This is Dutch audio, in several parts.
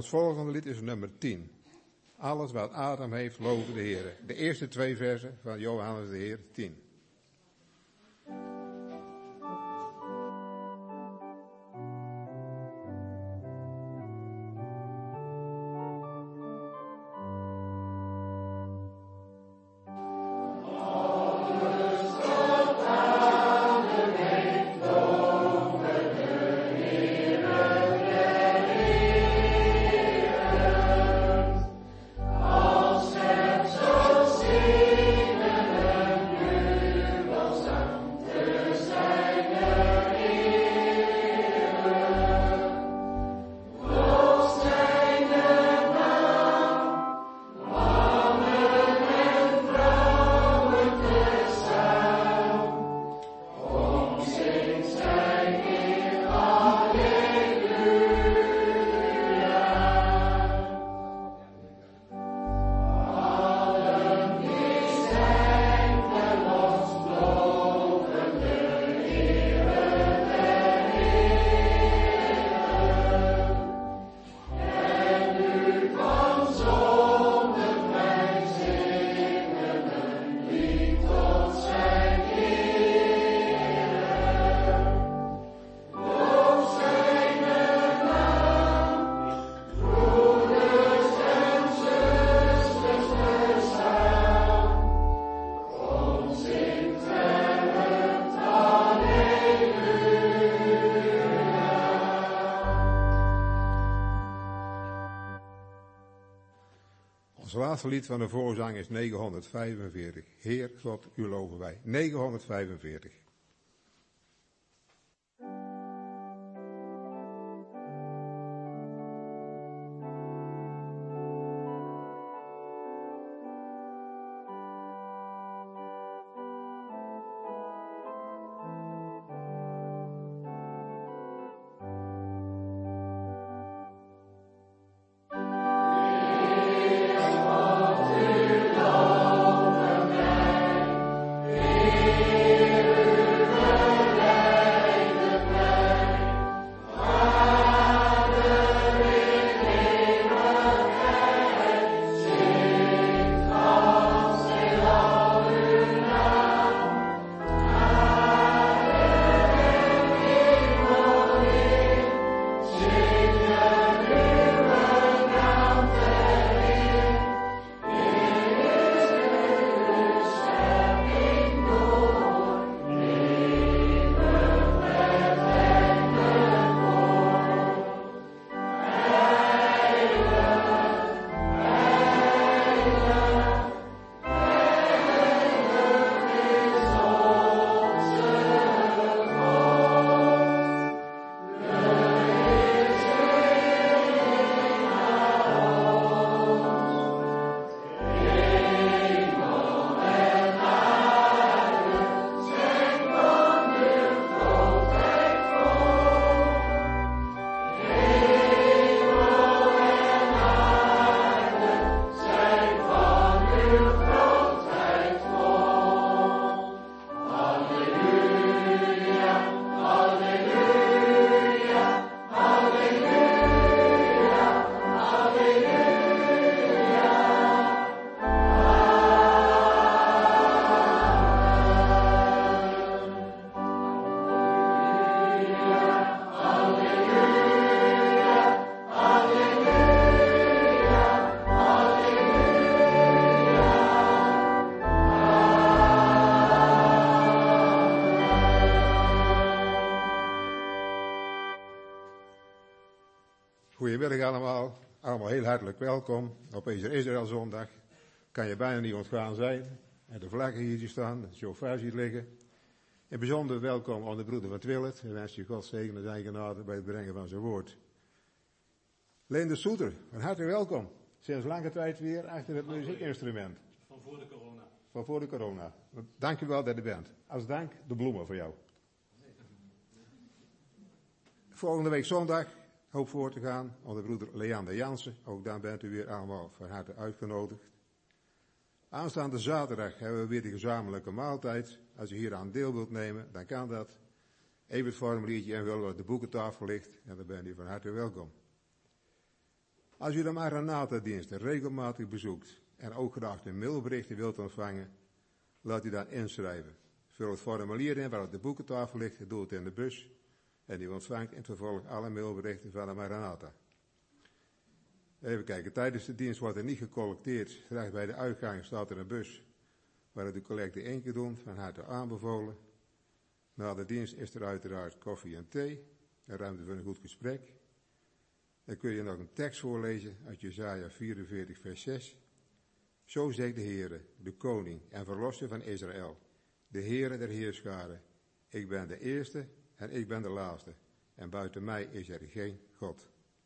Ons volgende lied is nummer 10. Alles wat adem heeft, loven de Heer. De eerste 2 versen van Johannes de Heer 10. Het laatste lied van de voorzang is 945. Heer God, u loven wij. 945. Goedemiddag allemaal heel hartelijk welkom op deze Israëlzondag. Kan je bijna niet ontgaan zijn. En de vlaggen hier staan, de chauffeur ziet liggen. En bijzonder welkom aan de broeder van Twillet. En wens je God zegen en zijn genade bij het brengen van zijn woord. Leen de Soeter, van harte welkom. Sinds lange tijd weer achter het muziekinstrument. Van voor de corona. Van voor de corona. Dank u wel dat u bent. Als dank de bloemen voor jou. Volgende week zondag hoop voor te gaan. Onze broeder Leander Jansen. Ook dan bent u weer allemaal van harte uitgenodigd. Aanstaande zaterdag hebben we weer de gezamenlijke maaltijd. Als u hier aan deel wilt nemen, dan kan dat. Even het formuliertje invullen wat de boekentafel ligt. En dan bent u van harte welkom. Als u de Maranatha-diensten regelmatig bezoekt en ook graag de mailberichten wilt ontvangen, laat u dan inschrijven. Vul het formulier in waar op de boekentafel ligt, doe het in de bus en u ontvangt in het vervolg alle mailberichten van de Maranatha. Even kijken, tijdens de dienst wordt er niet gecollecteerd. Recht bij de uitgang staat er een bus waar u de collecte 1 keer doet, van harte aanbevolen. Na de dienst is er uiteraard koffie en thee, en ruimte voor een goed gesprek. Dan kun je nog een tekst voorlezen uit Jesaja 44 vers 6. Zo zegt de Heere, de koning en verlosser van Israël, de Heere der heerscharen. Ik ben de eerste en ik ben de laatste, en buiten mij is er geen God.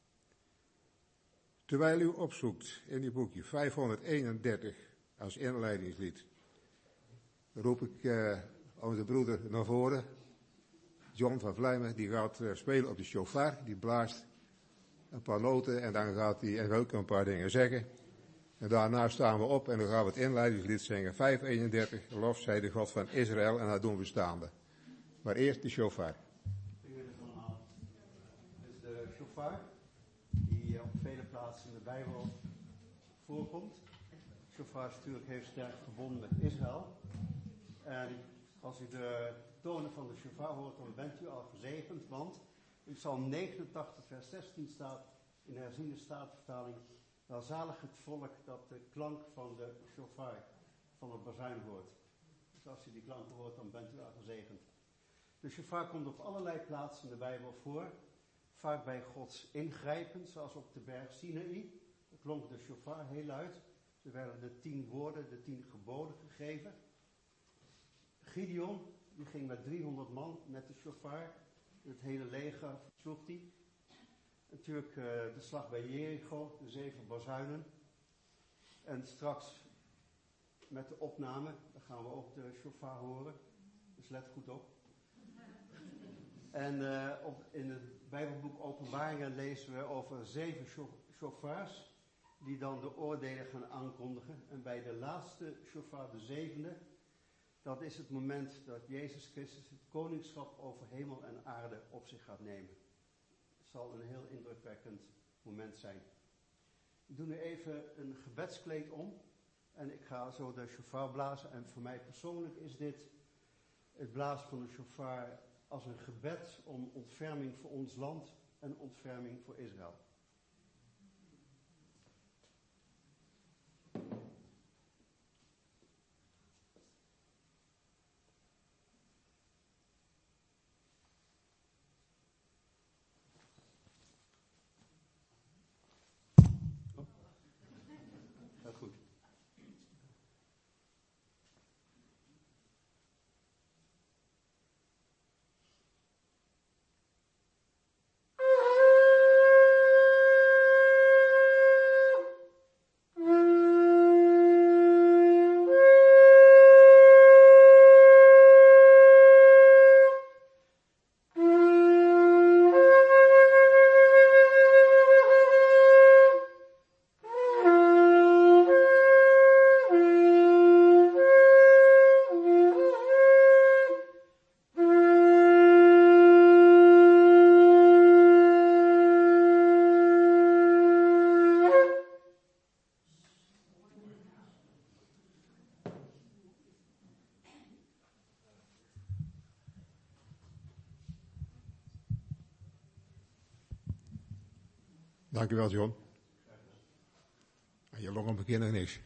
Terwijl u opzoekt in uw boekje 531 als inleidingslied, roep ik onze broeder naar voren, John van Vlijmen, die gaat spelen op de shofar, die blaast een paar noten en dan gaat hij ook een paar dingen zeggen. En daarna staan we op en dan gaan we het inleidingslied zingen, 531, lof zij de God van Israël, en dat doen we staande. Maar eerst de shofar. Dit is de shofar, die op vele plaatsen in de Bijbel voorkomt. Shofar is natuurlijk heel sterk verbonden met Israël. En als u de tonen van de shofar hoort, dan bent u al gezegend, want in Psalm 89 vers 16 staat in de herziene statenvertaling: welzalig het volk dat de klank van de shofar, van het bazuin hoort. Dus als u die klank hoort, dan bent u al gezegend. De shofar komt op allerlei plaatsen in de Bijbel voor. Vaak bij Gods ingrijpen, zoals op de berg Sinaï. Daar klonk de shofar heel luid. Er werden de 10 woorden, de 10 geboden gegeven. Gideon, die ging met 300 man met de shofar. Het hele leger sloeg die. Natuurlijk de slag bij Jericho, de 7 bazuinen. En straks met de opname, dan gaan we ook de shofar horen. Dus let goed op. En in het Bijbelboek Openbaringen lezen we over 7 shofars die dan de oordelen gaan aankondigen. En bij de laatste shofar, de 7e, dat is het moment dat Jezus Christus het koningschap over hemel en aarde op zich gaat nemen. Het zal een heel indrukwekkend moment zijn. Ik doe nu even een gebedskleed om en ik ga zo de shofar blazen. En voor mij persoonlijk is dit het blazen van de shofar als een gebed om ontferming voor ons land en ontferming voor Israël. Gaat goed. Dank u wel, John. Je longen beginnen niks.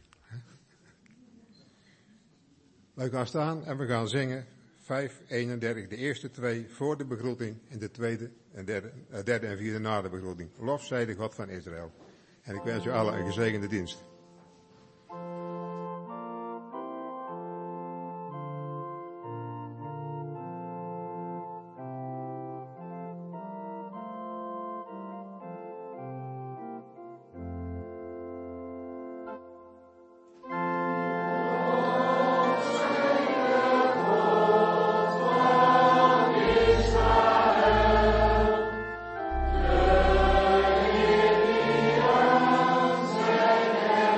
We gaan staan en we gaan zingen 531, de eerste 2 voor de begroeting en de derde en vierde na de begroeting. Lof zij de God van Israël. En ik wens u allen een gezegende dienst. Amen.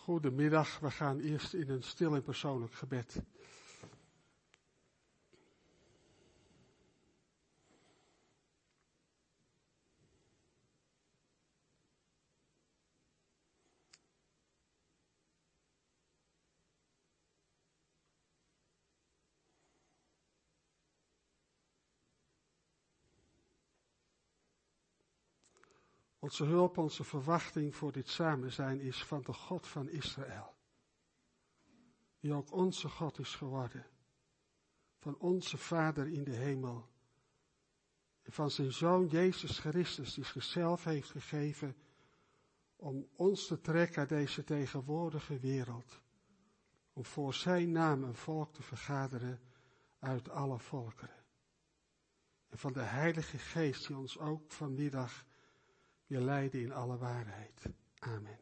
Goedemiddag, we gaan eerst in een stil en persoonlijk gebed. Onze hulp, onze verwachting voor dit samen zijn is van de God van Israël. Die ook onze God is geworden. Van onze Vader in de hemel. En van zijn Zoon Jezus Christus die zichzelf heeft gegeven om ons te trekken uit deze tegenwoordige wereld. Om voor zijn naam een volk te vergaderen uit alle volkeren. En van de Heilige Geest die ons ook vanmiddag weer leiden in alle waarheid. Amen.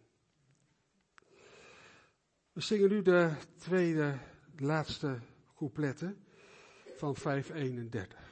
We zingen nu de laatste coupletten van 531.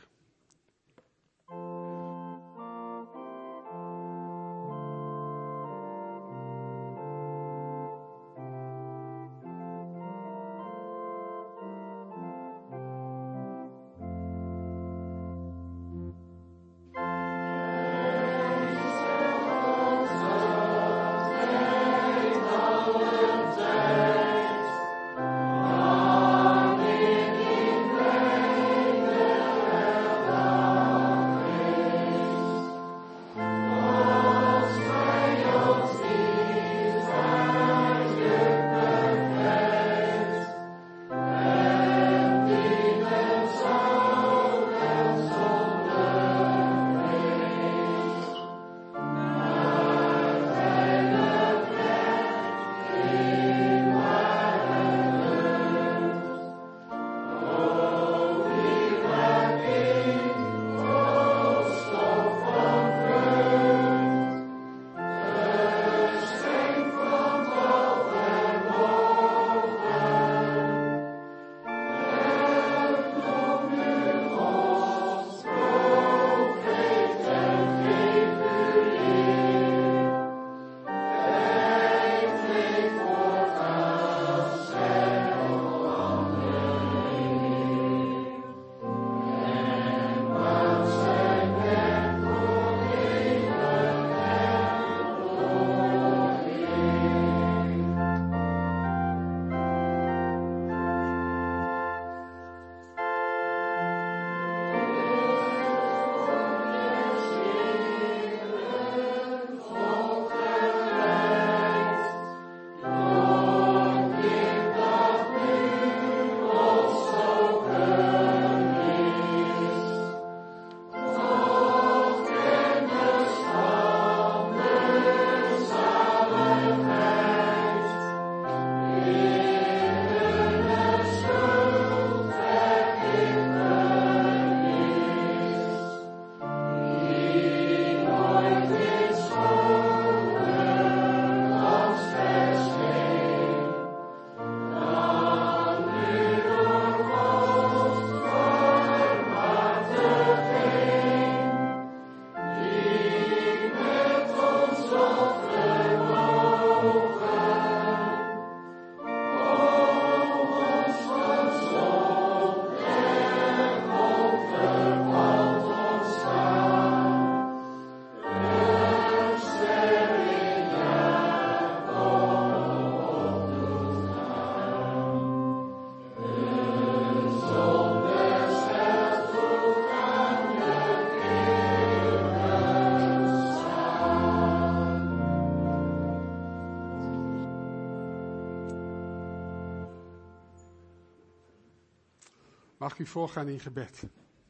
Mag u voorgaan in gebed.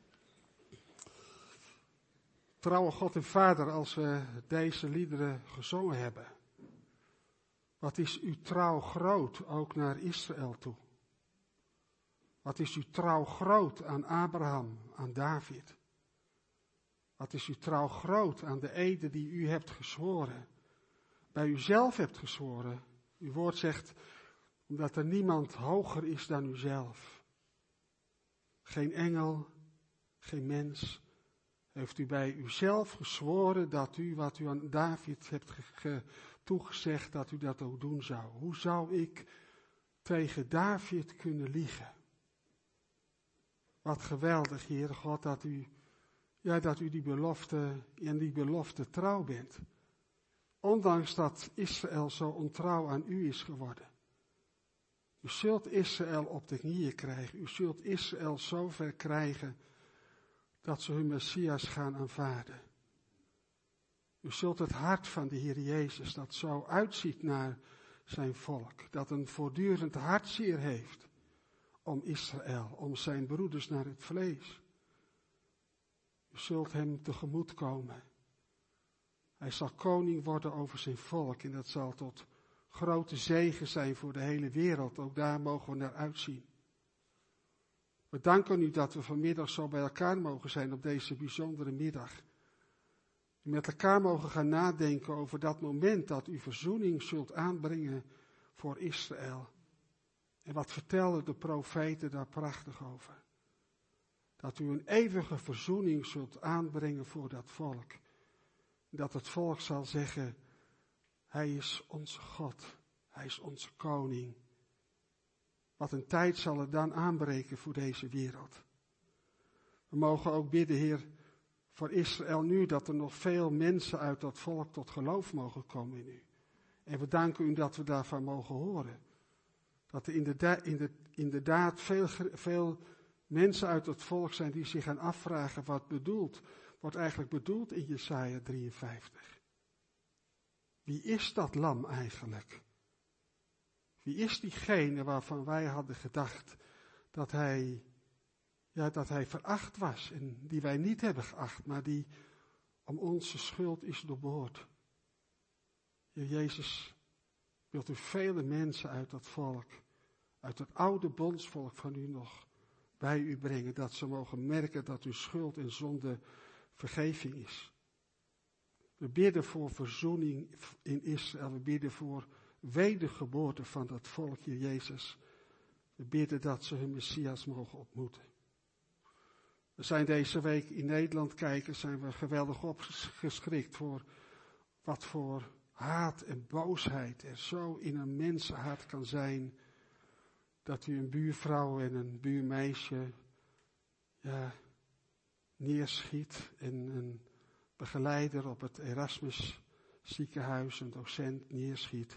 Trouwe God en Vader, als we deze liederen gezongen hebben. Wat is uw trouw groot, ook naar Israël toe. Wat is uw trouw groot aan Abraham, aan David. Wat is uw trouw groot aan de ede die u hebt gezworen. Bij uzelf hebt gezworen. Uw woord zegt, omdat er niemand hoger is dan uzelf. Geen engel, geen mens, Heeft u bij uzelf gezworen dat u wat u aan David hebt toegezegd, dat u dat ook doen zou? Hoe zou ik tegen David kunnen liegen? Wat geweldig, Heere God, dat u die belofte trouw bent. Ondanks dat Israël zo ontrouw aan u is geworden. U zult Israël op de knieën krijgen. U zult Israël zover krijgen dat ze hun Messias gaan aanvaarden. U zult het hart van de Heer Jezus, dat zo uitziet naar zijn volk, dat een voortdurend hartzeer heeft om Israël, om zijn broeders naar het vlees. U zult hem tegemoet komen. Hij zal koning worden over zijn volk en dat zal tot grote zegen zijn voor de hele wereld. Ook daar mogen we naar uitzien. We danken u dat we vanmiddag zo bij elkaar mogen zijn op deze bijzondere middag. En met elkaar mogen gaan nadenken over dat moment dat u verzoening zult aanbrengen voor Israël. En wat vertellen de profeten daar prachtig over. Dat u een eeuwige verzoening zult aanbrengen voor dat volk. Dat het volk zal zeggen, hij is onze God, hij is onze koning. Wat een tijd zal er dan aanbreken voor deze wereld. We mogen ook bidden, Heer, voor Israël nu, dat er nog veel mensen uit dat volk tot geloof mogen komen in u. En we danken u dat we daarvan mogen horen. Dat er inderdaad veel mensen uit het volk zijn die zich gaan afvragen wat eigenlijk bedoeld in Jesaja 53. Wie is dat lam eigenlijk? Wie is diegene waarvan wij hadden gedacht dat hij veracht was en die wij niet hebben geacht, maar die om onze schuld is doorboord? Heer Jezus, wilt u vele mensen uit dat volk, uit het oude bondsvolk van u nog bij u brengen, dat ze mogen merken dat uw schuld en zonde vergeving is. We bidden voor verzoening in Israël, we bidden voor wedergeboorte van dat volk, Heer Jezus. We bidden dat ze hun Messias mogen ontmoeten. We zijn deze week in Nederland kijken, zijn we geweldig opgeschrikt voor wat voor haat en boosheid er zo in een mensenhart kan zijn, dat u een buurvrouw en een buurmeisje neerschiet en een begeleider op het Erasmus ziekenhuis, een docent neerschiet.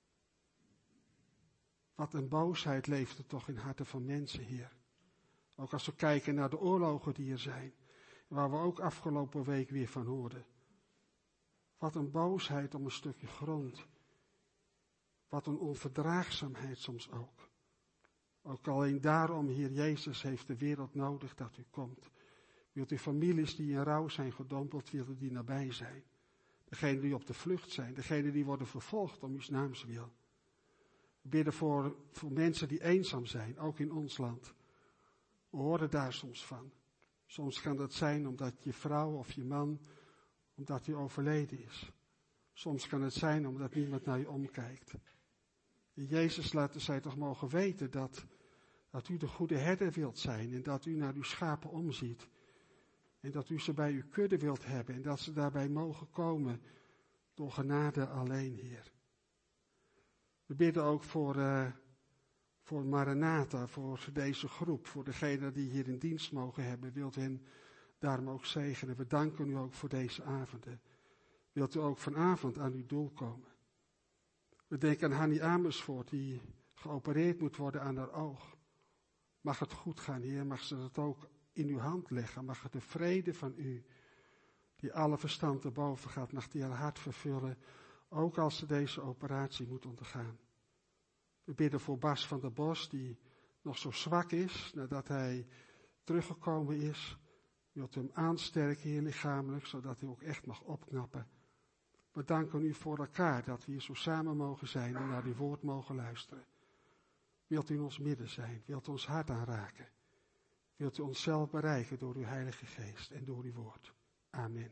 Wat een boosheid leeft er toch in harten van mensen, Heer. Ook als we kijken naar de oorlogen die er zijn, waar we ook afgelopen week weer van hoorden. Wat een boosheid om een stukje grond. Wat een onverdraagzaamheid soms ook. Ook alleen daarom, Heer Jezus, heeft de wereld nodig dat u komt. Wilt u families die in rouw zijn gedompeld, wilt die nabij zijn. Degenen die op de vlucht zijn, degenen die worden vervolgd om uw naams wil. We bidden voor mensen die eenzaam zijn, ook in ons land. We horen daar soms van. Soms kan dat zijn omdat je vrouw of je man, omdat hij overleden is. Soms kan het zijn omdat niemand naar je omkijkt. In Jezus laten zij toch mogen weten dat u de goede herder wilt zijn en dat u naar uw schapen omziet. En dat u ze bij uw kudde wilt hebben en dat ze daarbij mogen komen door genade alleen, Heer. We bidden ook voor Maranatha, voor deze groep, voor degenen die hier in dienst mogen hebben. Wilt u hen daarom ook zegenen. We danken u ook voor deze avonden. Wilt u ook vanavond aan uw doel komen. We denken aan Hannie Amersfoort, die geopereerd moet worden aan haar oog. Mag het goed gaan, Heer, mag ze het ook in uw hand leggen. Mag het de vrede van u, die alle verstand erboven gaat, mag die haar hart vervullen, ook als ze deze operatie moet ondergaan. We bidden voor Bas van der Bos, die nog zo zwak is, nadat hij teruggekomen is. Wilt u hem aansterken, Heer, lichamelijk, zodat hij ook echt mag opknappen. We danken u voor elkaar, dat we hier zo samen mogen zijn en naar uw woord mogen luisteren. Wilt u in ons midden zijn, wilt u ons hart aanraken. Wilt u onszelf bereiken door uw Heilige Geest en door uw woord. Amen.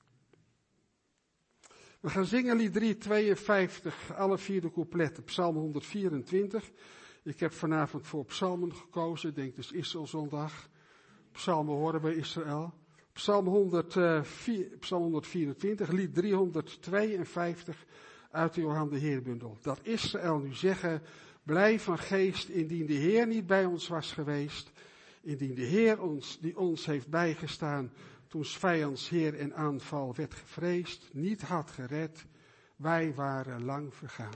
We gaan zingen lied 352, alle 4 de coupletten, Psalm 124. Ik heb vanavond voor psalmen gekozen, ik denk het is Israëlzondag. Psalmen horen bij Israël. Psalm 124, lied 352 uit de Johan de Heerbundel. Dat Israël nu zeggen, blij van geest, indien de Heer niet bij ons was geweest, indien de Heer die ons heeft bijgestaan, toen 's vijands heer en aanval werd gevreesd, niet had gered, wij waren lang vergaan.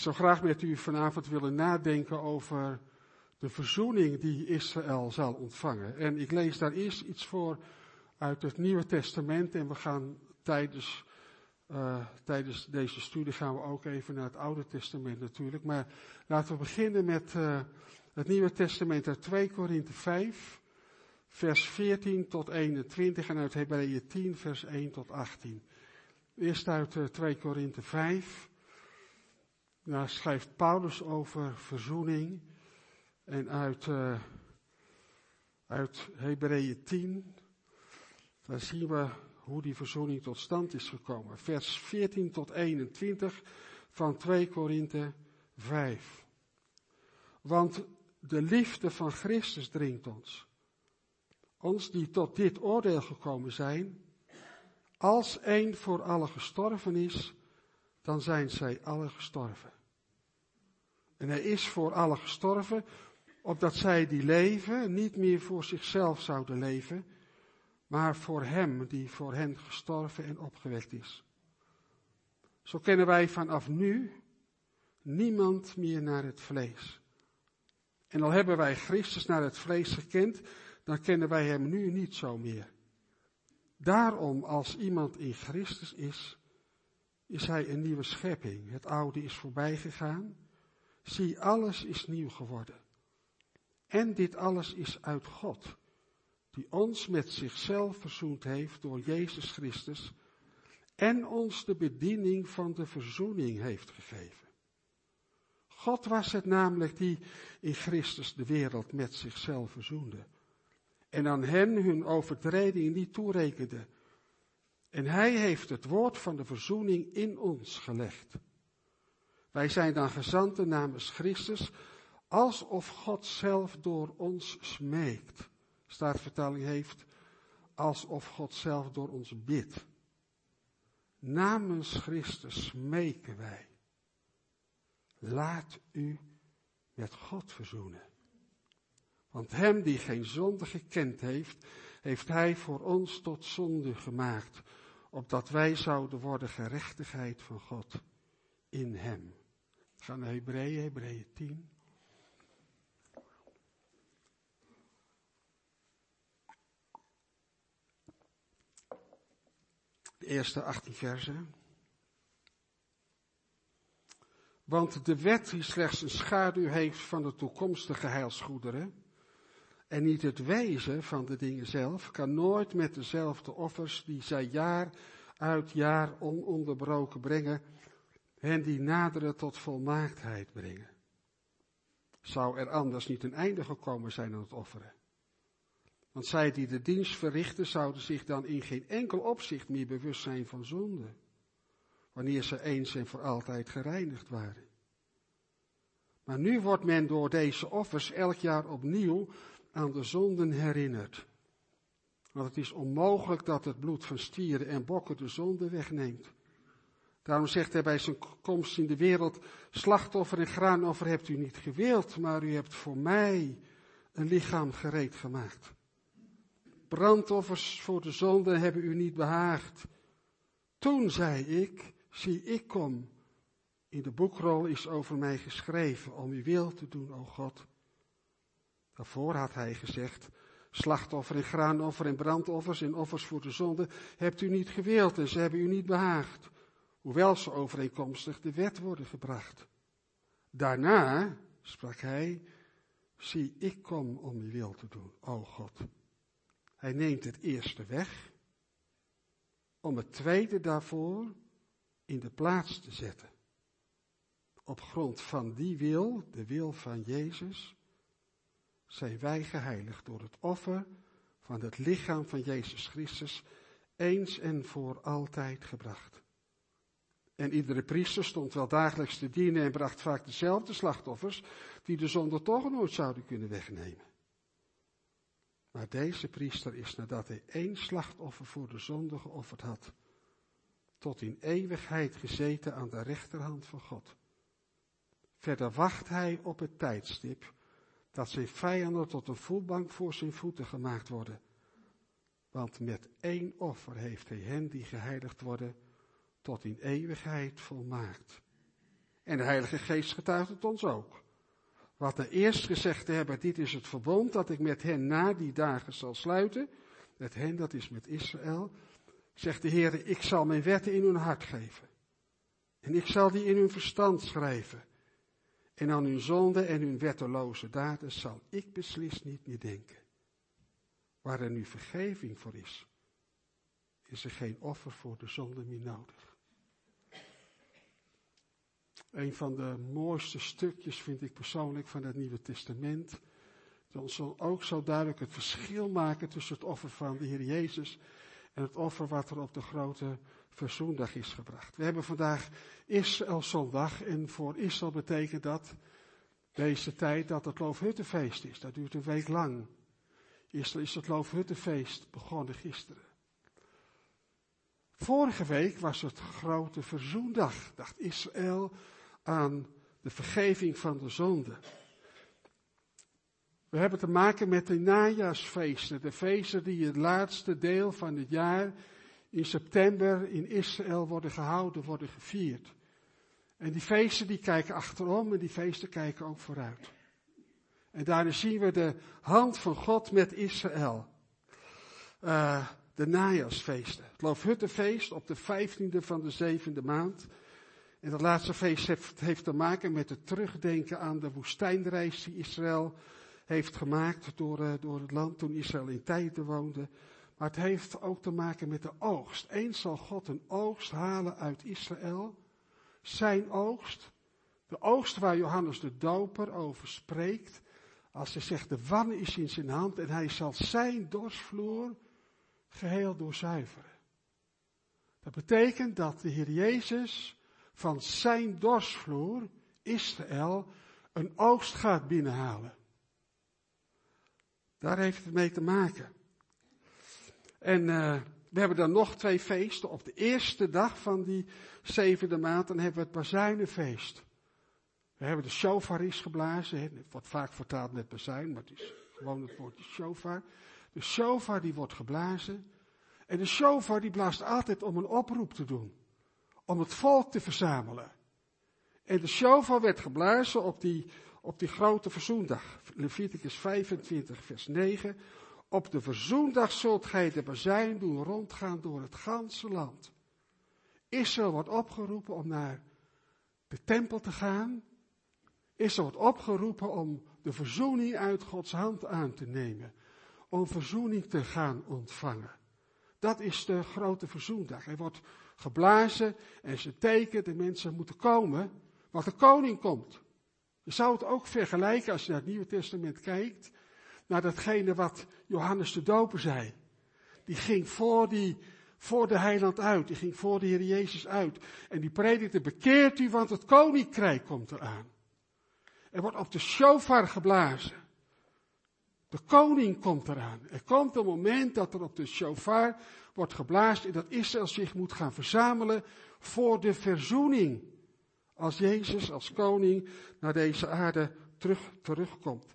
zou graag met u vanavond willen nadenken over de verzoening die Israël zal ontvangen. En ik lees daar eerst iets voor uit het Nieuwe Testament. En we gaan tijdens deze studie gaan we ook even naar het Oude Testament natuurlijk. Maar laten we beginnen met het Nieuwe Testament uit 2 Korinthe 5, vers 14 tot 21 en uit Hebreeën 10, vers 1 tot 18. Eerst uit 2 Korinthe 5. Daar schrijft Paulus over verzoening. En uit Hebreeën 10, daar zien we hoe die verzoening tot stand is gekomen. Vers 14 tot 21 van 2 Korinthe 5. Want de liefde van Christus dringt ons. Ons die tot dit oordeel gekomen zijn. Als één voor allen gestorven is, dan zijn zij allen gestorven. En hij is voor allen gestorven, opdat zij die leven niet meer voor zichzelf zouden leven, maar voor hem die voor hen gestorven en opgewekt is. Zo kennen wij vanaf nu niemand meer naar het vlees. En al hebben wij Christus naar het vlees gekend, dan kennen wij hem nu niet zo meer. Daarom, als iemand in Christus is hij een nieuwe schepping. Het oude is voorbij gegaan. Zie, alles is nieuw geworden. En dit alles is uit God, die ons met zichzelf verzoend heeft door Jezus Christus en ons de bediening van de verzoening heeft gegeven. God was het namelijk die in Christus de wereld met zichzelf verzoende en aan hen hun overtreding niet toerekende. En hij heeft het woord van de verzoening in ons gelegd. Wij zijn dan gezanten namens Christus, alsof God zelf door ons smeekt. Staatvertaling heeft, alsof God zelf door ons bidt. Namens Christus smeken wij. Laat u met God verzoenen. Want hem die geen zonde gekend heeft, heeft hij voor ons tot zonde gemaakt, opdat wij zouden worden gerechtigheid van God in hem. We gaan naar Hebreeën 10. De eerste 18 versen. Want de wet die slechts een schaduw heeft van de toekomstige heilsgoederen en niet het wezen van de dingen zelf, kan nooit met dezelfde offers die zij jaar uit jaar ononderbroken brengen, hen die naderen tot volmaaktheid brengen. Zou er anders niet een einde gekomen zijn aan het offeren? Want zij die de dienst verrichten, zouden zich dan in geen enkel opzicht meer bewust zijn van zonde, wanneer ze eens en voor altijd gereinigd waren. Maar nu wordt men door deze offers elk jaar opnieuw aan de zonden herinnerd. Want het is onmogelijk dat het bloed van stieren en bokken de zonde wegneemt. Daarom zegt hij bij zijn komst in de wereld, slachtoffer en graanoffer hebt u niet gewild, maar u hebt voor mij een lichaam gereed gemaakt. Brandoffers voor de zonde hebben u niet behaagd. Toen zei ik, zie ik kom. In de boekrol is over mij geschreven om uw wil te doen, o God. Daarvoor had hij gezegd, slachtoffer en graanoffer en brandoffers en offers voor de zonde hebt u niet gewild en ze hebben u niet behaagd. Hoewel ze overeenkomstig de wet worden gebracht. Daarna, sprak hij, zie ik kom om uw wil te doen, o God. Hij neemt het eerste weg, om het tweede daarvoor in de plaats te zetten. Op grond van die wil, de wil van Jezus, zijn wij geheiligd door het offer van het lichaam van Jezus Christus, eens en voor altijd gebracht. En iedere priester stond wel dagelijks te dienen en bracht vaak dezelfde slachtoffers, die de zonde toch nooit zouden kunnen wegnemen. Maar deze priester is, nadat hij 1 slachtoffer voor de zonde geofferd had, tot in eeuwigheid gezeten aan de rechterhand van God. Verder wacht hij op het tijdstip dat zijn vijanden tot een voetbank voor zijn voeten gemaakt worden. Want met 1 offer heeft hij hen die geheiligd worden tot in eeuwigheid volmaakt. En de Heilige Geest getuigt het ons ook. Wat we eerst gezegd hebben, dit is het verbond dat ik met hen na die dagen zal sluiten. Met hen, dat is met Israël. Zegt de Heer, ik zal mijn wetten in hun hart geven. En ik zal die in hun verstand schrijven. En aan hun zonde en hun wetteloze daden zal ik beslist niet meer denken. Waar er nu vergeving voor is, is er geen offer voor de zonde meer nodig. Een van de mooiste stukjes vind ik persoonlijk van het Nieuwe Testament. Dat ons ook zo duidelijk het verschil maken tussen het offer van de Heer Jezus en het offer wat er op de grote verzoendag is gebracht. We hebben vandaag Israëlzondag en voor Israël betekent dat deze tijd dat het Loofhuttenfeest is. Dat duurt een week lang. Israël is het Loofhuttenfeest begonnen gisteren. Vorige week was het grote verzoendag. Dacht Israël aan de vergeving van de zonde. We hebben te maken met de najaarsfeesten. De feesten die het laatste deel van het jaar in september in Israël worden gehouden, worden gevierd. En die feesten die kijken achterom en die feesten kijken ook vooruit. En daarin zien we de hand van God met Israël. De najaarsfeesten. Het Loofhuttenfeest op de 15e van de 7e maand. En dat laatste feest heeft te maken met het terugdenken aan de woestijnreis die Israël heeft gemaakt door het land toen Israël in tijden woonde. Maar het heeft ook te maken met de oogst. Eens zal God een oogst halen uit Israël. Zijn oogst. De oogst waar Johannes de Doper over spreekt. Als hij zegt, de wan is in zijn hand en hij zal zijn dorsvloer geheel doorzuiveren. Dat betekent dat de Heer Jezus van zijn dorsvloer, Israël, een oogst gaat binnenhalen. Daar heeft het mee te maken. En we hebben dan nog 2 feesten. Op de eerste dag van die 7e maand, dan hebben we het Bazuinenfeest. We hebben de shofar is geblazen. Het wordt vaak vertaald met bazuin, maar het is gewoon het woordje shofar. De shofar die wordt geblazen. En de shofar die blaast altijd om een oproep te doen. Om het volk te verzamelen. En de shofar werd geblazen op die grote verzoendag. Leviticus 25 vers 9. Op de verzoendag zult gij de bazuin doen rondgaan door het ganse land. Israël wordt opgeroepen om naar de tempel te gaan. Israël wordt opgeroepen om de verzoening uit Gods hand aan te nemen. Om verzoening te gaan ontvangen. Dat is de grote verzoendag. Er wordt geblazen en ze teken, de mensen moeten komen, want de koning komt. Je zou het ook vergelijken als je naar het Nieuwe Testament kijkt, naar datgene wat Johannes de Doper zei. Die ging voor de heiland uit, die ging voor de Heer Jezus uit. En die predikte, bekeert u, want het koninkrijk komt eraan. Er wordt op de shofar geblazen. De koning komt eraan. Er komt een moment dat er op de shofar wordt geblazen en dat Israël zich moet gaan verzamelen voor de verzoening. Als Jezus als koning naar deze aarde terugkomt.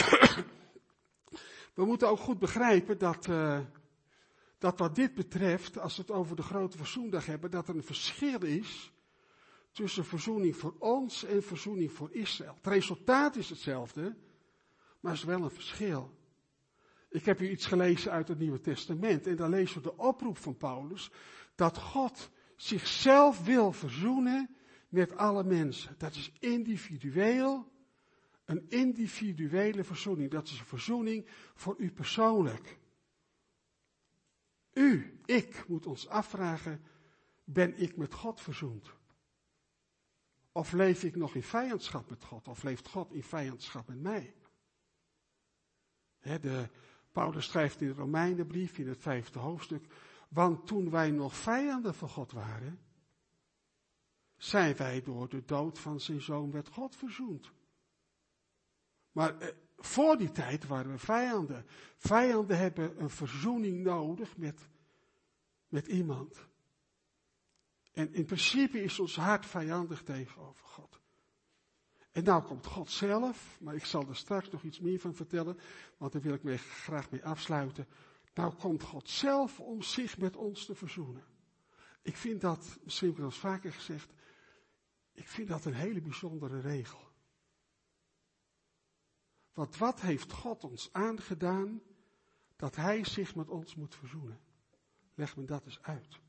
We moeten ook goed begrijpen dat wat dit betreft, als we het over de grote verzoendag hebben, dat er een verschil is tussen verzoening voor ons en verzoening voor Israël. Het resultaat is hetzelfde, maar er is wel een verschil. Ik heb u iets gelezen uit het Nieuwe Testament en daar lezen we de oproep van Paulus dat God zichzelf wil verzoenen met alle mensen. Dat is individueel, een individuele verzoening. Dat is een verzoening voor u persoonlijk. Ik moet ons afvragen, ben ik met God verzoend? Of leef ik nog in vijandschap met God? Of leeft God in vijandschap met mij? Paulus schrijft in de Romeinenbrief in het 5e hoofdstuk. Want toen wij nog vijanden van God waren, zijn wij door de dood van zijn zoon met God verzoend. Maar voor die tijd waren we vijanden. Vijanden hebben een verzoening nodig met iemand. En in principe is ons hart vijandig tegenover God. En nou komt God zelf, maar ik zal er straks nog iets meer van vertellen, want daar wil ik graag mee afsluiten. Nou komt God zelf om zich met ons te verzoenen. Ik vind dat, misschien heb ik dat vaker gezegd, Ik vind dat een hele bijzondere regel. Want wat heeft God ons aangedaan dat hij zich met ons moet verzoenen? Leg me dat eens uit.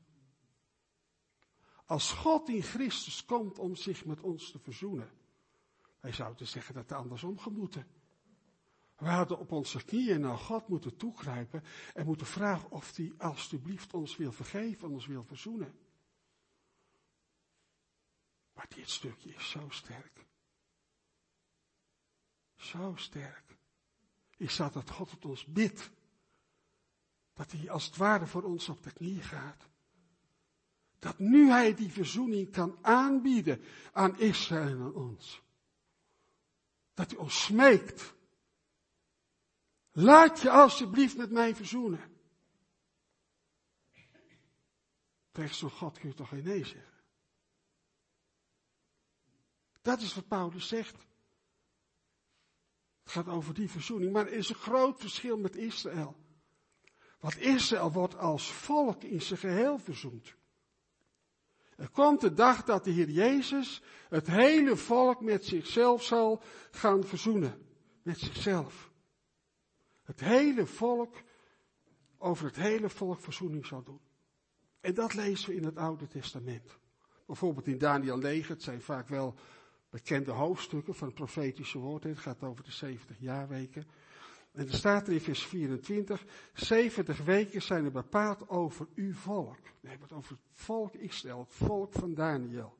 Als God in Christus komt om zich met ons te verzoenen. Wij zouden zeggen dat het andersom gemoeten. We hadden op onze knieën naar God moeten toekruipen en moeten vragen of hij alstublieft ons wil vergeven, ons wil verzoenen. Maar dit stukje is zo sterk. Zo sterk. Is dat God het ons bidt. Dat hij als het ware voor ons op de knie gaat. Dat nu hij die verzoening kan aanbieden aan Israël en aan ons. Dat hij ons smeekt. Laat je alsjeblieft met mij verzoenen. Tegen zo'n God kun je toch geen nee zeggen. Dat is wat Paulus zegt. Het gaat over die verzoening. Maar er is een groot verschil met Israël. Want Israël wordt als volk in zijn geheel verzoend. Er komt de dag dat de Heer Jezus het hele volk met zichzelf zal gaan verzoenen. Met zichzelf. Het hele volk, over het hele volk verzoening zal doen. En dat lezen we in het Oude Testament. Bijvoorbeeld in Daniel 9, het zijn vaak wel bekende hoofdstukken van het profetische woord. Het gaat over de 70 jaarweken. En er staat er in vers 24, 70 weken zijn er bepaald over uw volk. We hebben het over het volk Israël, het volk van Daniel.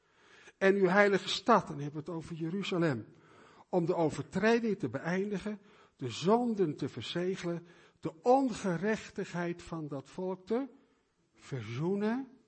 En uw heilige stad, dan hebben we het over Jeruzalem. Om de overtreding te beëindigen, de zonden te verzegelen, de ongerechtigheid van dat volk te verzoenen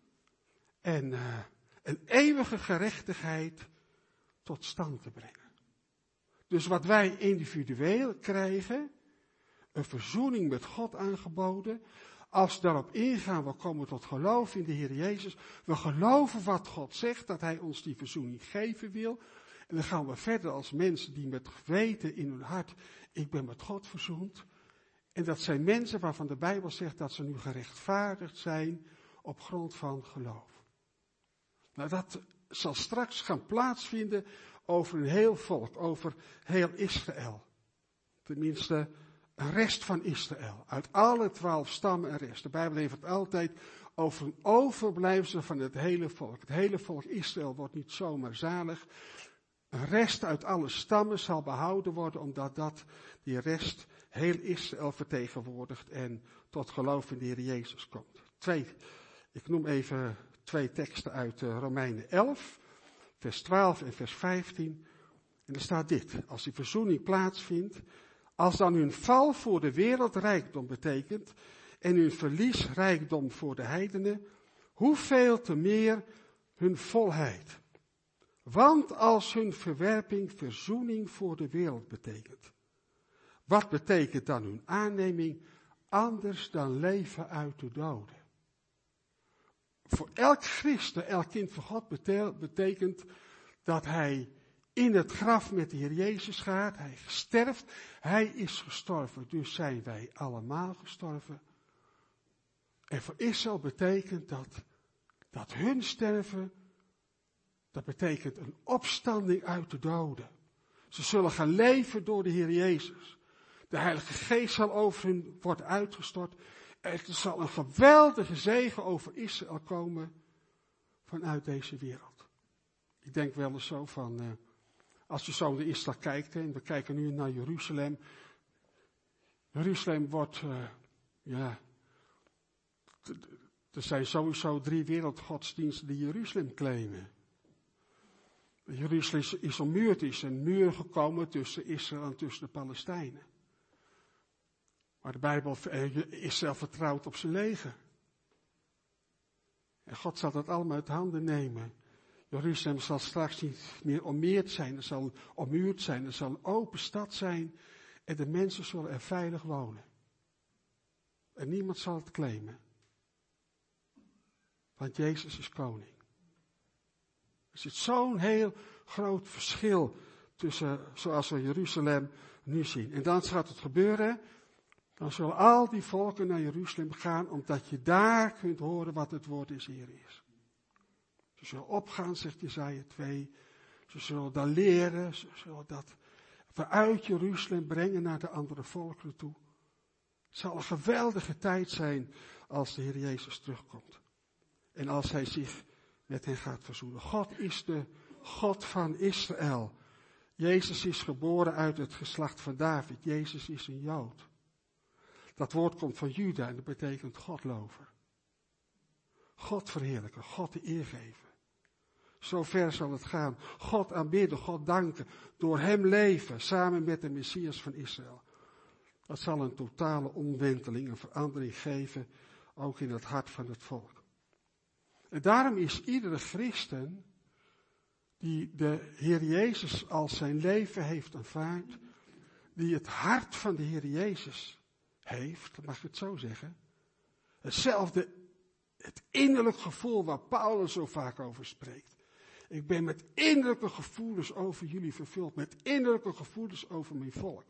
en een eeuwige gerechtigheid tot stand te brengen. Dus wat wij individueel krijgen, een verzoening met God aangeboden, als we daarop ingaan, we komen tot geloof in de Heer Jezus, we geloven wat God zegt, dat Hij ons die verzoening geven wil, en dan gaan we verder als mensen die met weten in hun hart, ik ben met God verzoend, en dat zijn mensen waarvan de Bijbel zegt dat ze nu gerechtvaardigd zijn op grond van geloof. Nou, dat zal straks gaan plaatsvinden over een heel volk, over heel Israël. Tenminste, een rest van Israël. Uit alle 12 stammen een rest. De Bijbel heeft het altijd over een overblijfsel van het hele volk. Het hele volk Israël wordt niet zomaar zalig. Een rest uit alle stammen zal behouden worden, omdat die rest heel Israël vertegenwoordigt en tot geloof in de Heer Jezus komt. Ik noem even 2 teksten uit Romeinen 11. Vers 12 en vers 15. En er staat dit. Als die verzoening plaatsvindt. Als dan hun val voor de wereld rijkdom betekent. En hun verlies rijkdom voor de heidenen. Hoeveel te meer hun volheid. Want als hun verwerping verzoening voor de wereld betekent. Wat betekent dan hun aanneming? Anders dan leven uit de doden. Voor elk christen, elk kind van God betekent dat hij in het graf met de Heer Jezus gaat. Hij sterft. Hij is gestorven. Dus zijn wij allemaal gestorven. En voor Israël betekent dat hun sterven, dat betekent een opstanding uit de doden. Ze zullen gaan leven door de Heer Jezus. De Heilige Geest zal over hen worden uitgestort. Er zal een geweldige zegen over Israël komen vanuit deze wereld. Ik denk wel eens zo van, als je zo naar Israël kijkt, en we kijken nu naar Jeruzalem. Jeruzalem wordt, er zijn sowieso 3 wereldgodsdiensten die Jeruzalem claimen. Jeruzalem is ommuurd, is een muur gekomen tussen Israël en tussen de Palestijnen. Maar de Bijbel, Israël vertrouwt op zijn leger. En God zal dat allemaal uit handen nemen. Jeruzalem zal straks niet meer ommuurd zijn, er zal een open stad zijn. En de mensen zullen er veilig wonen. En niemand zal het claimen. Want Jezus is koning. Er zit zo'n heel groot verschil tussen zoals we Jeruzalem nu zien. En dan gaat het gebeuren. Dan zullen al die volken naar Jeruzalem gaan, omdat je daar kunt horen wat het woord des Heeren is. Ze zullen opgaan, zegt Jesaja 2. Ze zullen dat leren. Ze zullen dat vanuit Jeruzalem brengen naar de andere volkeren toe. Het zal een geweldige tijd zijn als de Heer Jezus terugkomt. En als hij zich met hen gaat verzoenen. God is de God van Israël. Jezus is geboren uit het geslacht van David. Jezus is een Jood. Dat woord komt van Juda en dat betekent Godlover. God verheerlijken, God de eer geven. Zo ver zal het gaan. God aanbidden, God danken. Door hem leven, samen met de Messias van Israël. Dat zal een totale omwenteling, een verandering geven, ook in het hart van het volk. En daarom is iedere christen die de Heer Jezus als zijn leven heeft aanvaard, die het hart van de Heer Jezus heeft, mag ik het zo zeggen, hetzelfde, het innerlijk gevoel waar Paulus zo vaak over spreekt. Ik ben met innerlijke gevoelens over jullie vervuld, met innerlijke gevoelens over mijn volk.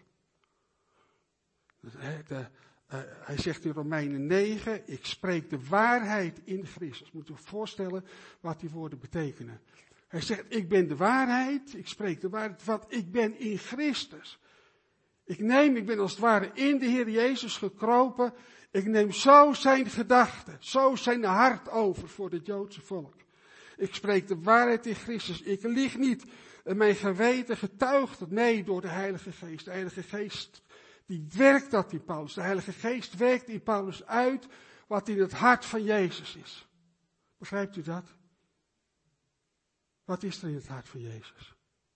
Hij zegt in Romeinen 9, ik spreek de waarheid in Christus. Moet je je voorstellen wat die woorden betekenen. Hij zegt, ik ben de waarheid, ik spreek de waarheid, want ik ben in Christus. Ik ben als het ware in de Heer Jezus gekropen. Ik neem zo zijn gedachten, zo zijn hart over voor het Joodse volk. Ik spreek de waarheid in Christus, ik lieg niet. En mijn geweten getuigt het, nee, door de Heilige Geest. De Heilige Geest, die werkt dat in Paulus. De Heilige Geest werkt in Paulus uit wat in het hart van Jezus is. Begrijpt u dat? Wat is er in het hart van Jezus?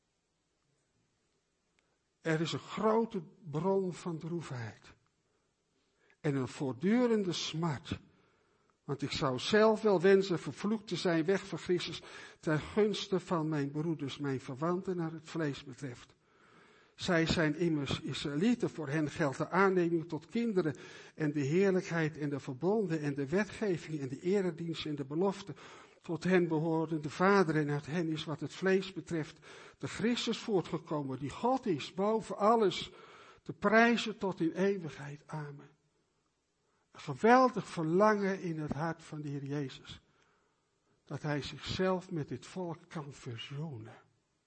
Er is een grote bron van droefheid. En een voortdurende smart. Want ik zou zelf wel wensen vervloekt te zijn weg van Christus ten gunste van mijn broeders, mijn verwanten naar het vlees betreft. Zij zijn immers Israëlieten, voor hen geldt de aanneming tot kinderen en de heerlijkheid en de verbonden en de wetgeving en de eredienst en de belofte. Tot hen behoren de Vader en uit hen is wat het vlees betreft de Christus voortgekomen, die God is, boven alles, te prijzen tot in eeuwigheid. Amen. Een geweldig verlangen in het hart van de Heer Jezus. Dat hij zichzelf met dit volk kan verzoenen.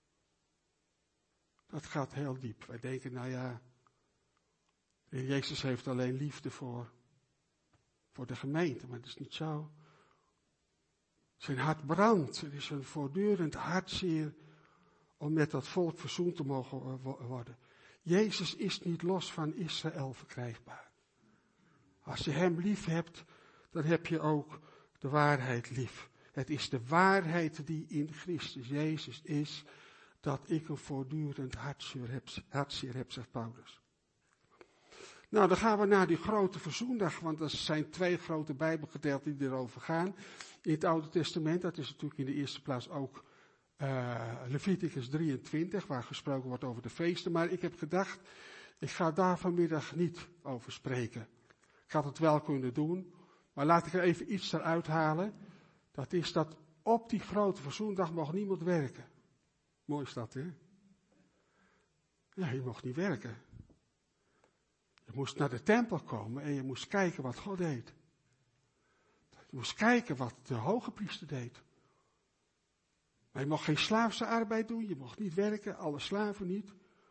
Dat gaat heel diep. Wij denken, nou ja, de Heer Jezus heeft alleen liefde voor de gemeente, maar dat is niet zo. Zijn hart brandt. Er is een voortdurend hartzeer om met dat volk verzoend te mogen worden. Jezus is niet los van Israël verkrijgbaar. Als je hem lief hebt, dan heb je ook de waarheid lief. Het is de waarheid die in Christus Jezus is, dat ik een voortdurend hartzeer heb, zegt Paulus. Nou, dan gaan we naar die grote verzoendag, want er zijn 2 grote Bijbelgedeelten die erover gaan. In het Oude Testament, dat is natuurlijk in de eerste plaats ook Leviticus 23, waar gesproken wordt over de feesten. Maar ik heb gedacht, ik ga daar vanmiddag niet over spreken. Ik had het wel kunnen doen, maar laat ik er even iets eruit halen. Dat is dat op die grote verzoendag mag niemand werken. Mooi is dat, hè? Ja, je mocht niet werken. Je moest naar de tempel komen en je moest kijken wat God deed. Je moest kijken wat de hoge priester deed. Maar je mocht geen slaafse arbeid doen, je mocht niet werken, alle slaven niet.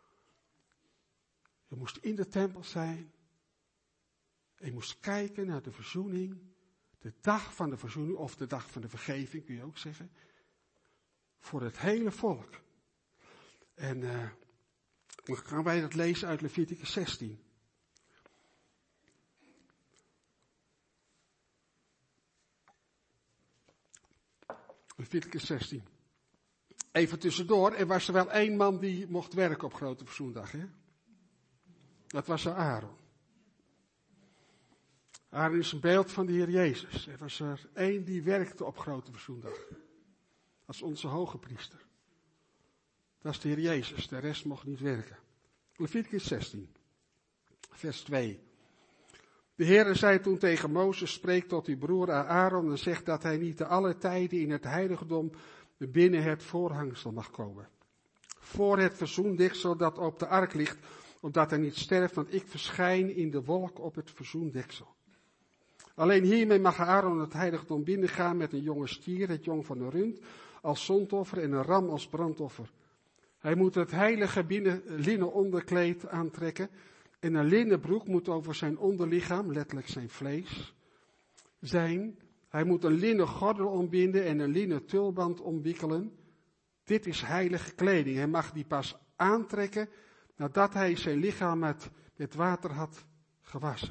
Je moest in de tempel zijn. En je moest kijken naar de verzoening, de dag van de verzoening, of de dag van de vergeving, kun je ook zeggen, voor het hele volk. En dan gaan wij dat lezen uit Leviticus 16. Leviticus 16. Even tussendoor, er was er wel 1 man die mocht werken op Grote Verzoendag, hè? Dat was Aaron. Aaron is een beeld van de Heer Jezus. Er was er 1 die werkte op Grote Verzoendag. Dat is onze hoge priester. Dat is de Heer Jezus. De rest mocht niet werken. Leviticus 16, vers 2. De Heere zei toen tegen Mozes, spreek tot uw broer Aaron en zeg dat hij niet te alle tijden in het heiligdom binnen het voorhangsel mag komen. Voor het verzoendeksel dat op de ark ligt, opdat hij niet sterft, want ik verschijn in de wolk op het verzoendeksel. Alleen hiermee mag Aaron het heiligdom binnengaan met een jonge stier, het jong van een rund, als zondoffer en een ram als brandoffer. Hij moet het heilige linnen onderkleed aantrekken en een linnen broek moet over zijn onderlichaam, letterlijk zijn vlees, zijn. Hij moet een linnen gordel ombinden en een linnen tulband omwikkelen. Dit is heilige kleding. Hij mag die pas aantrekken nadat hij zijn lichaam met water had gewassen.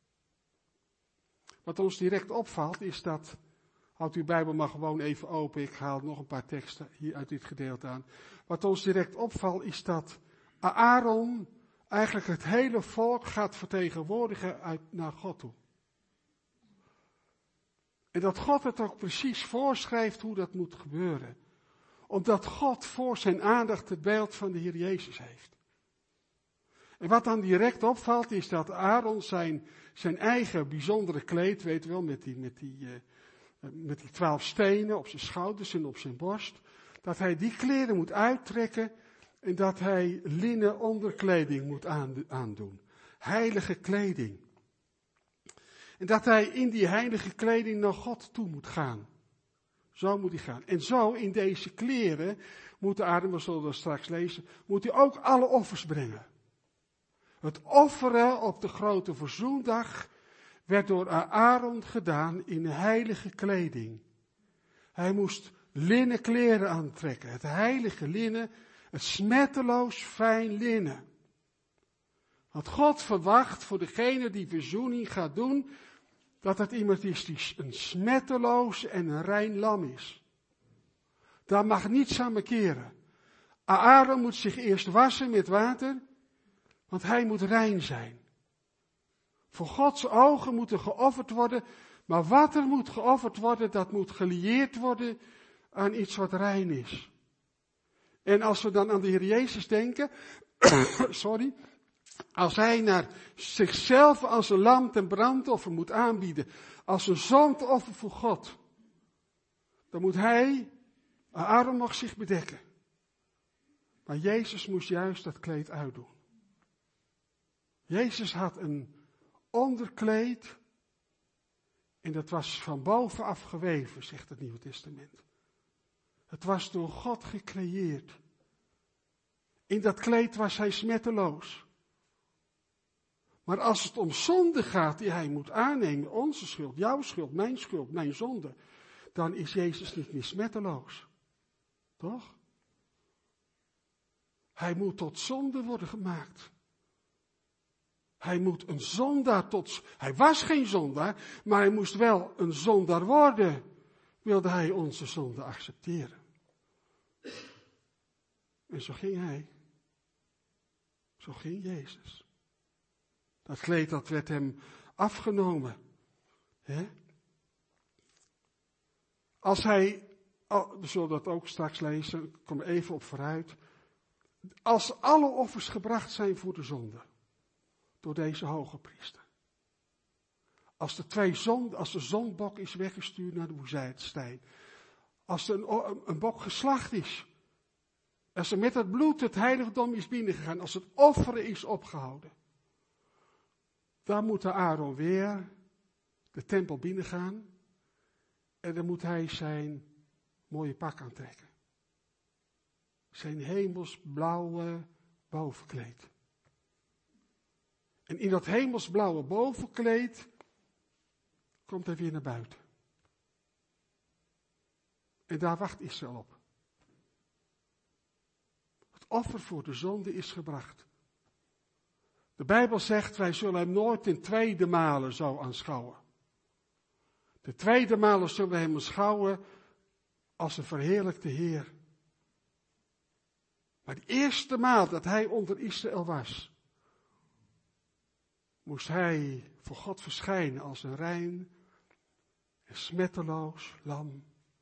Wat ons direct opvalt is dat, houdt uw Bijbel maar gewoon even open, ik haal nog een paar teksten hier uit dit gedeelte aan. Wat ons direct opvalt is dat Aaron eigenlijk het hele volk gaat vertegenwoordigen naar God toe. En dat God het ook precies voorschrijft hoe dat moet gebeuren. Omdat God voor zijn aandacht het beeld van de Heer Jezus heeft. En wat dan direct opvalt is dat Aaron zijn eigen bijzondere kleed, weet u wel, met die 12 stenen op zijn schouders en op zijn borst, dat hij die kleren moet uittrekken en dat hij linnen onderkleding moet aandoen. Heilige kleding. En dat hij in die heilige kleding naar God toe moet gaan. Zo moet hij gaan. En zo in deze kleren moet Aaron, we zullen dat straks lezen, moet hij ook alle offers brengen. Het offeren op de grote verzoendag werd door Aaron gedaan in heilige kleding. Hij moest linnen kleren aantrekken, het heilige linnen, het smetteloos fijn linnen. Want God verwacht voor degene die verzoening gaat doen, dat het iemand is die een smetteloos en een rein lam is. Daar mag niets aan bekeren. Aaron moet zich eerst wassen met water, want hij moet rein zijn. Voor Gods ogen moet er geofferd worden, maar wat er moet geofferd worden, dat moet gelieerd worden aan iets wat rein is. En als we dan aan de Heer Jezus denken, als hij naar zichzelf als een lam ten brandoffer moet aanbieden, als een zondoffer voor God, dan moet Aaron mag zich bedekken. Maar Jezus moest juist dat kleed uitdoen. Jezus had een onderkleed en dat was van bovenaf geweven, zegt het Nieuwe Testament. Het was door God gecreëerd. In dat kleed was hij smetteloos. Maar als het om zonde gaat die hij moet aannemen, onze schuld, jouw schuld, mijn zonde, dan is Jezus niet meer smetteloos. Toch? Hij moet tot zonde worden gemaakt. Hij moet een zondaar hij was geen zondaar, maar hij moest wel een zondaar worden, wilde hij onze zonde accepteren. En zo ging hij. Zo ging Jezus. Dat kleed dat werd hem afgenomen. Als hij, we zullen dat ook straks lezen, ik kom er even op vooruit. Als alle offers gebracht zijn voor de zonde, door deze hoge priester. Als de zondbok is weggestuurd naar de woestijn. Als een bok geslacht is. Als er met het bloed het heiligdom is binnengegaan. Als het offeren is opgehouden. Dan moet Aaron weer de tempel binnengaan. En dan moet hij zijn mooie pak aantrekken. Zijn hemelsblauwe bovenkleed. En in dat hemelsblauwe bovenkleed komt hij weer naar buiten. En daar wacht Israël op. Het offer voor de zonde is gebracht. De Bijbel zegt, wij zullen hem nooit ten tweede male zo aanschouwen. De tweede male zullen we hem aanschouwen als een verheerlijkte Heer. Maar de eerste maal dat hij onder Israël was, moest hij voor God verschijnen als een rein en smetteloos lam.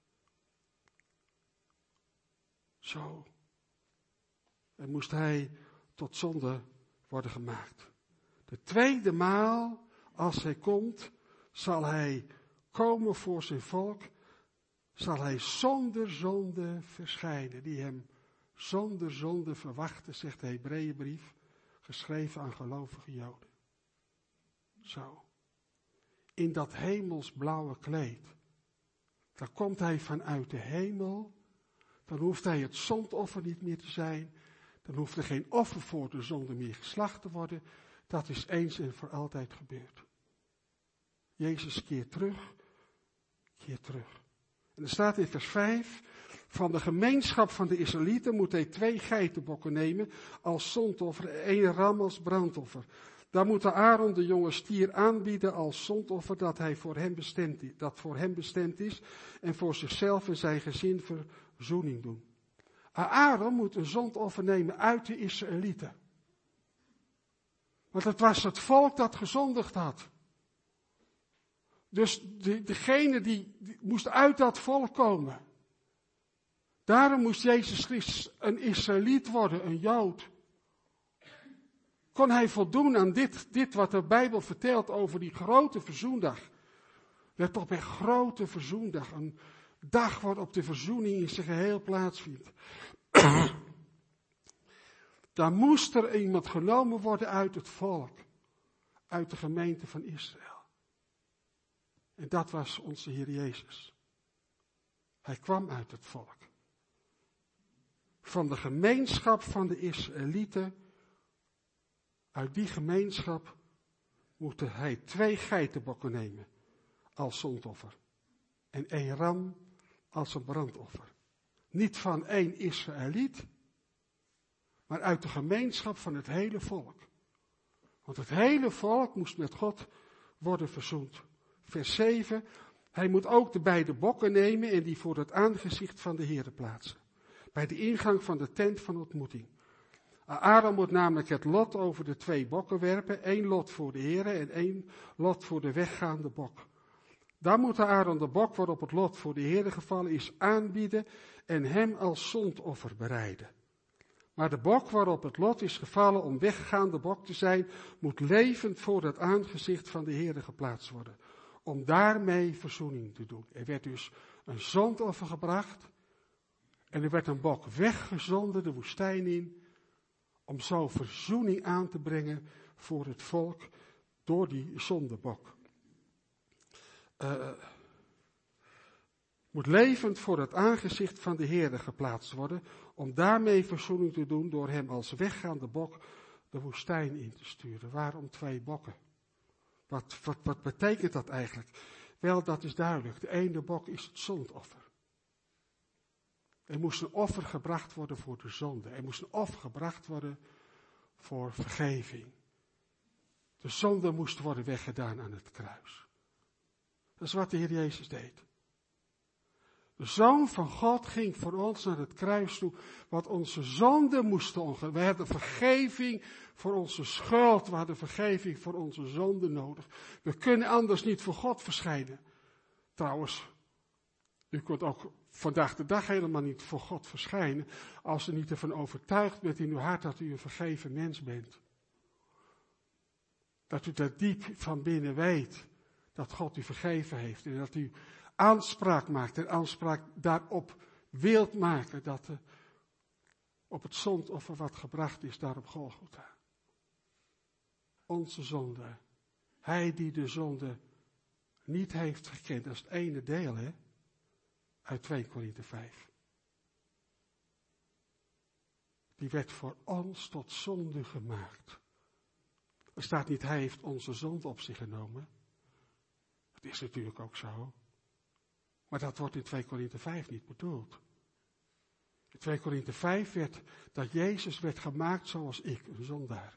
Zo. En moest hij tot zonde worden gemaakt. De tweede maal, als hij komt, zal hij komen voor zijn volk, zal hij zonder zonde verschijnen, die hem zonder zonde verwachten, zegt de Hebreeënbrief, geschreven aan gelovige Joden. Zo. in dat hemelsblauwe kleed. Dan komt hij vanuit de hemel. Dan hoeft hij het zondoffer niet meer te zijn. Dan hoeft er geen offer voor de zonde meer geslacht te worden. Dat is eens en voor altijd gebeurd. Jezus keert terug. En er staat in vers 5, van de gemeenschap van de Israëlieten moet hij 2 geitenbokken nemen als zondoffer en 1 ram als brandoffer. Dan moet Aaron de jonge stier aanbieden als zondoffer dat voor hem bestemd is en voor zichzelf en zijn gezin verzoening doen. Aaron moet een zondoffer nemen uit de Israëlieten. Want het was het volk dat gezondigd had. Dus degene die moest uit dat volk komen. Daarom moest Jezus Christus een Israëliet worden, een Jood. Kon hij voldoen aan dit wat de Bijbel vertelt over die grote verzoendag. Let op, een grote verzoendag. Een dag waarop de verzoening in zijn geheel plaatsvindt. Dan moest er iemand genomen worden uit het volk. Uit de gemeente van Israël. En dat was onze Heer Jezus. Hij kwam uit het volk. Van de gemeenschap van de Israëlieten. Uit die gemeenschap moet hij 2 geitenbokken nemen als zondoffer. En 1 ram als een brandoffer. Niet van 1 Israëliet, maar uit de gemeenschap van het hele volk. Want het hele volk moest met God worden verzoend. Vers 7, hij moet ook de beide bokken nemen en die voor het aangezicht van de Heere plaatsen. Bij de ingang van de tent van ontmoeting. Aaron moet namelijk het lot over de 2 bokken werpen, 1 lot voor de Heere en 1 lot voor de weggaande bok. Dan moet Aaron de bok waarop het lot voor de Heere gevallen is aanbieden en hem als zondoffer bereiden. Maar de bok waarop het lot is gevallen om weggaande bok te zijn, moet levend voor het aangezicht van de Heere geplaatst worden. Om daarmee verzoening te doen. Er werd dus een zondoffer gebracht en er werd een bok weggezonden de woestijn in, om zo verzoening aan te brengen voor het volk door die zondebok. Moet levend voor het aangezicht van de Heere geplaatst worden, om daarmee verzoening te doen door hem als weggaande bok de woestijn in te sturen. Waarom 2 bokken? Wat betekent dat eigenlijk? Wel, dat is duidelijk. De ene bok is het zondoffer. Er moest een offer gebracht worden voor de zonde. Er moest een offer gebracht worden voor vergeving. De zonde moest worden weggedaan aan het kruis. Dat is wat de Heer Jezus deed. De Zoon van God ging voor ons naar het kruis toe, wat onze zonde moesten. We hadden vergeving voor onze schuld, we hadden vergeving voor onze zonde nodig. We kunnen anders niet voor God verschijnen. Trouwens, u kunt ook vandaag de dag helemaal niet voor God verschijnen, als u niet ervan overtuigd bent in uw hart dat u een vergeven mens bent. Dat u dat diep van binnen weet, dat God u vergeven heeft en dat u aanspraak maakt en aanspraak daarop wilt maken, dat op het zondoffer wat gebracht is daar op Golgotha. Onze zonde. Hij die de zonde niet heeft gekend, dat is het ene deel, hè? Uit 2 Korinthe 5. Die werd voor ons tot zonde gemaakt. Er staat niet, hij heeft onze zonde op zich genomen. Dat is natuurlijk ook zo. Maar dat wordt in 2 Korinthe 5 niet bedoeld. In 2 Korinthe 5 werd dat Jezus werd gemaakt zoals ik, een zondaar.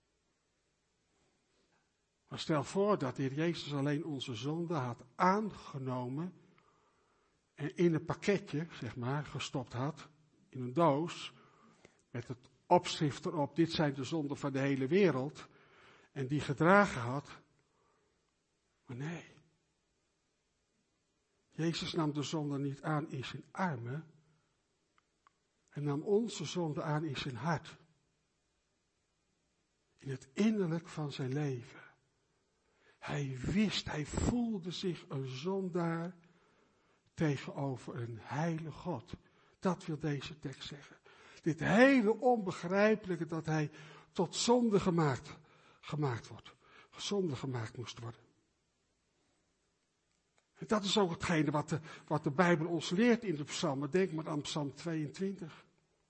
Maar stel voor dat de Heer Jezus alleen onze zonde had aangenomen en in een pakketje, zeg maar, gestopt had, in een doos, met het opschrift erop, dit zijn de zonden van de hele wereld, en die gedragen had. Maar nee. Jezus nam de zonde niet aan in zijn armen, hij nam onze zonde aan in zijn hart. In het innerlijk van zijn leven. Hij wist, hij voelde zich een zondaar tegenover een heilige God. Dat wil deze tekst zeggen. Dit hele onbegrijpelijke dat hij tot zonde gemaakt wordt. Zonde gemaakt moest worden. En dat is ook hetgene wat de Bijbel ons leert in de psalmen. Denk maar aan Psalm 22.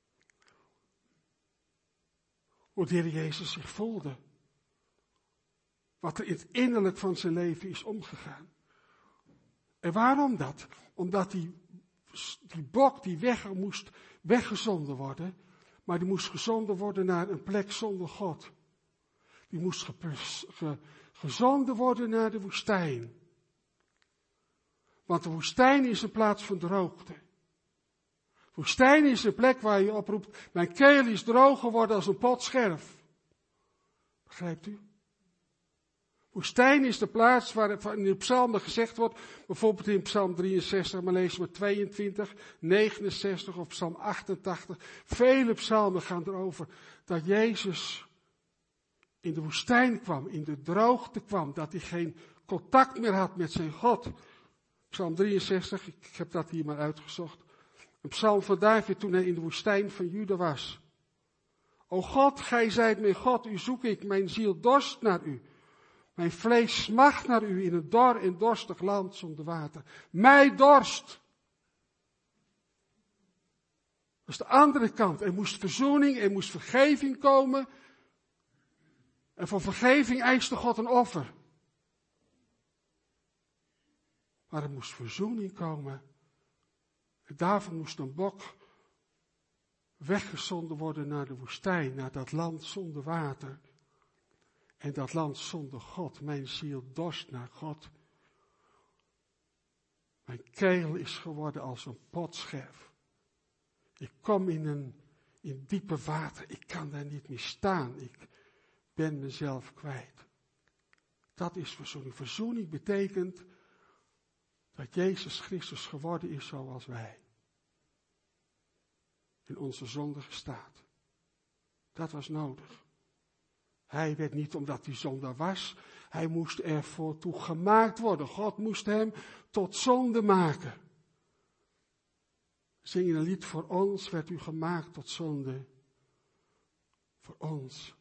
Hoe de Heer Jezus zich voelde. Wat er in het innerlijk van zijn leven is omgegaan. En waarom dat? Omdat die bok die moest weggezonden worden. Maar die moest gezonden worden naar een plek zonder God. Die moest gezonden worden naar de woestijn. Want de woestijn is een plaats van droogte. De woestijn is een plek waar je oproept, mijn keel is droog geworden als een pot scherf. Begrijpt u? Woestijn is de plaats waar in de psalmen gezegd wordt, bijvoorbeeld in Psalm 63, maar lezen we 22, 69 of Psalm 88. Vele psalmen gaan erover dat Jezus in de woestijn kwam, in de droogte kwam, dat hij geen contact meer had met zijn God. Psalm 63, ik heb dat hier maar uitgezocht. Een psalm van David toen hij in de woestijn van Juda was. O God, gij zijt mijn God, u zoek ik, mijn ziel dorst naar u. Mijn vlees smacht naar u in een dor en dorstig land zonder water. Mij dorst. Dat is de andere kant. Er moest verzoening, er moest vergeving komen. En voor vergeving eiste God een offer. Maar er moest verzoening komen. En daarvoor moest een bok weggezonden worden naar de woestijn, naar dat land zonder water. En dat land zonder God. Mijn ziel dorst naar God. Mijn keel is geworden als een potscherf. Ik kom in diepe water. Ik kan daar niet meer staan. Ik ben mezelf kwijt. Dat is verzoening. Verzoening betekent dat Jezus Christus geworden is zoals wij. In onze zondige staat. Dat was nodig. Hij werd niet omdat hij zondaar was. Hij moest ervoor toe gemaakt worden. God moest hem tot zonde maken. Zing een lied, voor ons werd u gemaakt tot zonde. Voor ons.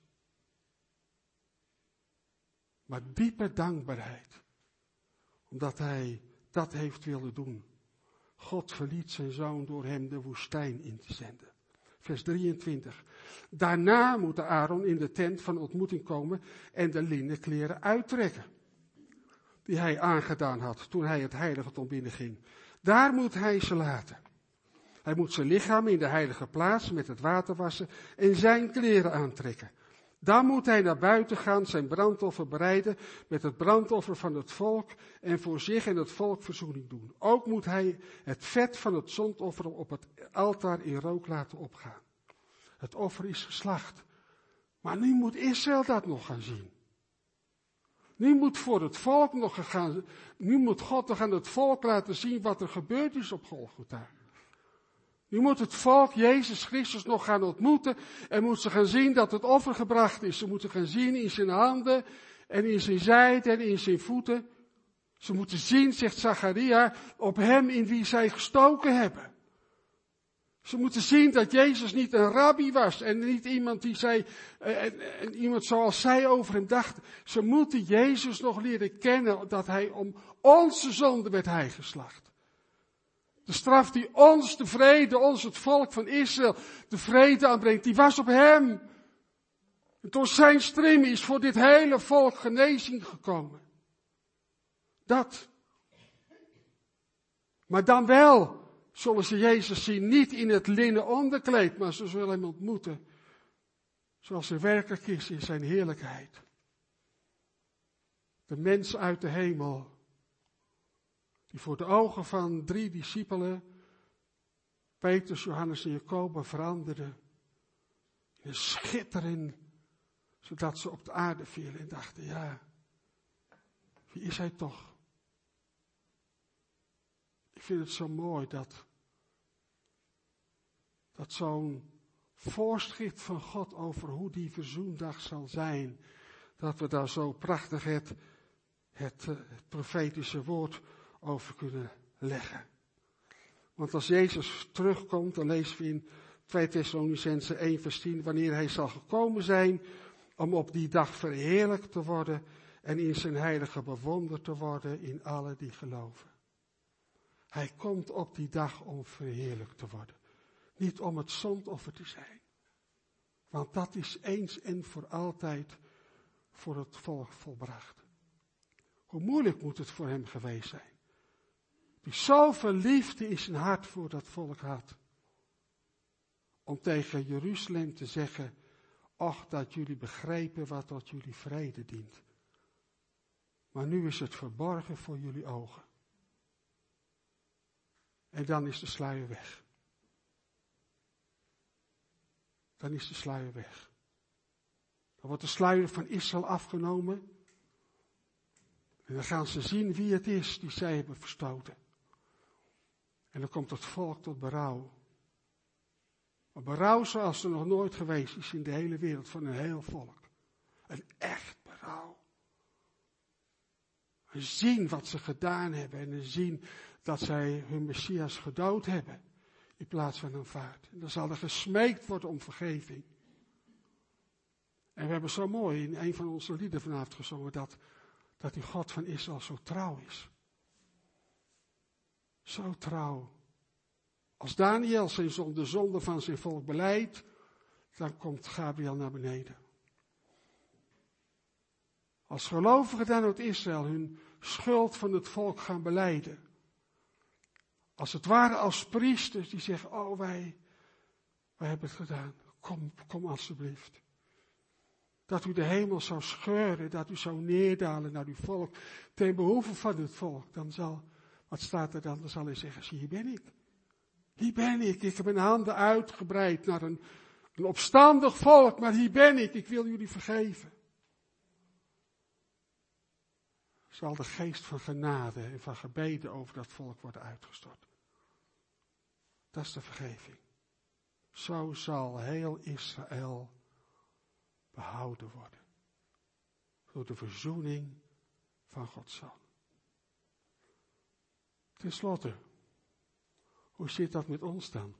Maar diepe dankbaarheid. Omdat hij dat heeft willen doen. God verliet zijn zoon door hem de woestijn in te zenden. Vers 23. Daarna moet Aaron in de tent van ontmoeting komen en de linnen kleren uittrekken. Die hij aangedaan had toen hij het heiligdom binnenging. Daar moet hij ze laten. Hij moet zijn lichaam in de heilige plaats met het water wassen en zijn kleren aantrekken. Dan moet hij naar buiten gaan, zijn brandoffer bereiden met het brandoffer van het volk en voor zich en het volk verzoening doen. Ook moet hij het vet van het zondoffer op het altaar in rook laten opgaan. Het offer is geslacht. Maar nu moet Israël dat nog gaan zien. Nu moet voor het volk nu moet God nog aan het volk laten zien wat er gebeurd is op Golgotha. Nu moet het volk Jezus Christus nog gaan ontmoeten en moet ze gaan zien dat het offer gebracht is. Ze moeten gaan zien in zijn handen en in zijn zijde en in zijn voeten. Ze moeten zien, zegt Zacharia, op hem in wie zij gestoken hebben. Ze moeten zien dat Jezus niet een rabbi was en niet iemand die zij, iemand zoals zij over hem dachten. Ze moeten Jezus nog leren kennen dat hij om onze zonde werd hij geslacht. De straf die ons de vrede, ons het volk van Israël, de vrede aanbrengt, die was op hem. En door zijn striemen is voor dit hele volk genezing gekomen. Dat. Maar dan wel zullen ze Jezus zien, niet in het linnen onderkleed, maar ze zullen hem ontmoeten. Zoals hij werkelijk is in zijn heerlijkheid. De mens uit de hemel. Die voor de ogen van 3 discipelen, Petrus, Johannes en Jacobus, veranderde in een schittering, zodat ze op de aarde vielen en dachten, ja, wie is hij toch? Ik vind het zo mooi dat zo'n voorschrift van God over hoe die verzoendag zal zijn, dat we daar zo prachtig het profetische woord over kunnen leggen. Want als Jezus terugkomt, dan lezen we in 2 Thessalonicenzen 1 vers 10, wanneer hij zal gekomen zijn om op die dag verheerlijkt te worden en in zijn heilige bewonderd te worden in alle die geloven. Hij komt op die dag om verheerlijkt te worden. Niet om het zondoffer te zijn. Want dat is eens en voor altijd voor het volk volbracht. Hoe moeilijk moet het voor hem geweest zijn. Die zoveel liefde in zijn hart voor dat volk had. Om tegen Jeruzalem te zeggen, och dat jullie begrepen wat tot jullie vrede dient. Maar nu is het verborgen voor jullie ogen. En dan is de sluier weg. Dan is de sluier weg. Dan wordt de sluier van Israël afgenomen. En dan gaan ze zien wie het is die zij hebben verstoten. En dan komt het volk tot berouw. Een berouw zoals er nog nooit geweest is in de hele wereld van een heel volk. Een echt berouw. En zien wat ze gedaan hebben en zien dat zij hun Messias gedood hebben. In plaats van aanvaard. En dan zal er gesmeekt worden om vergeving. En we hebben zo mooi in een van onze lieden vanavond gezongen dat die God van Israël zo trouw is. Zo trouw. Als Daniel de zonde van zijn volk belijdt, dan komt Gabriel naar beneden. Als gelovigen dan uit Israël hun schuld van het volk gaan belijden. Als het ware als priesters die zeggen, oh wij hebben het gedaan. Kom alstublieft. Dat u de hemel zou scheuren, dat u zou neerdalen naar uw volk, ten behoeve van het volk. Dan zal, wat staat er dan? Dan zal hij zeggen, zie, hier ben ik. Hier ben ik. Ik heb mijn handen uitgebreid naar een opstandig volk, maar hier ben ik. Ik wil jullie vergeven. Zal de geest van genade en van gebeden over dat volk worden uitgestort. Dat is de vergeving. Zo zal heel Israël behouden worden. Door de verzoening van Gods Zoon. Ten slotte, hoe zit dat met ons dan?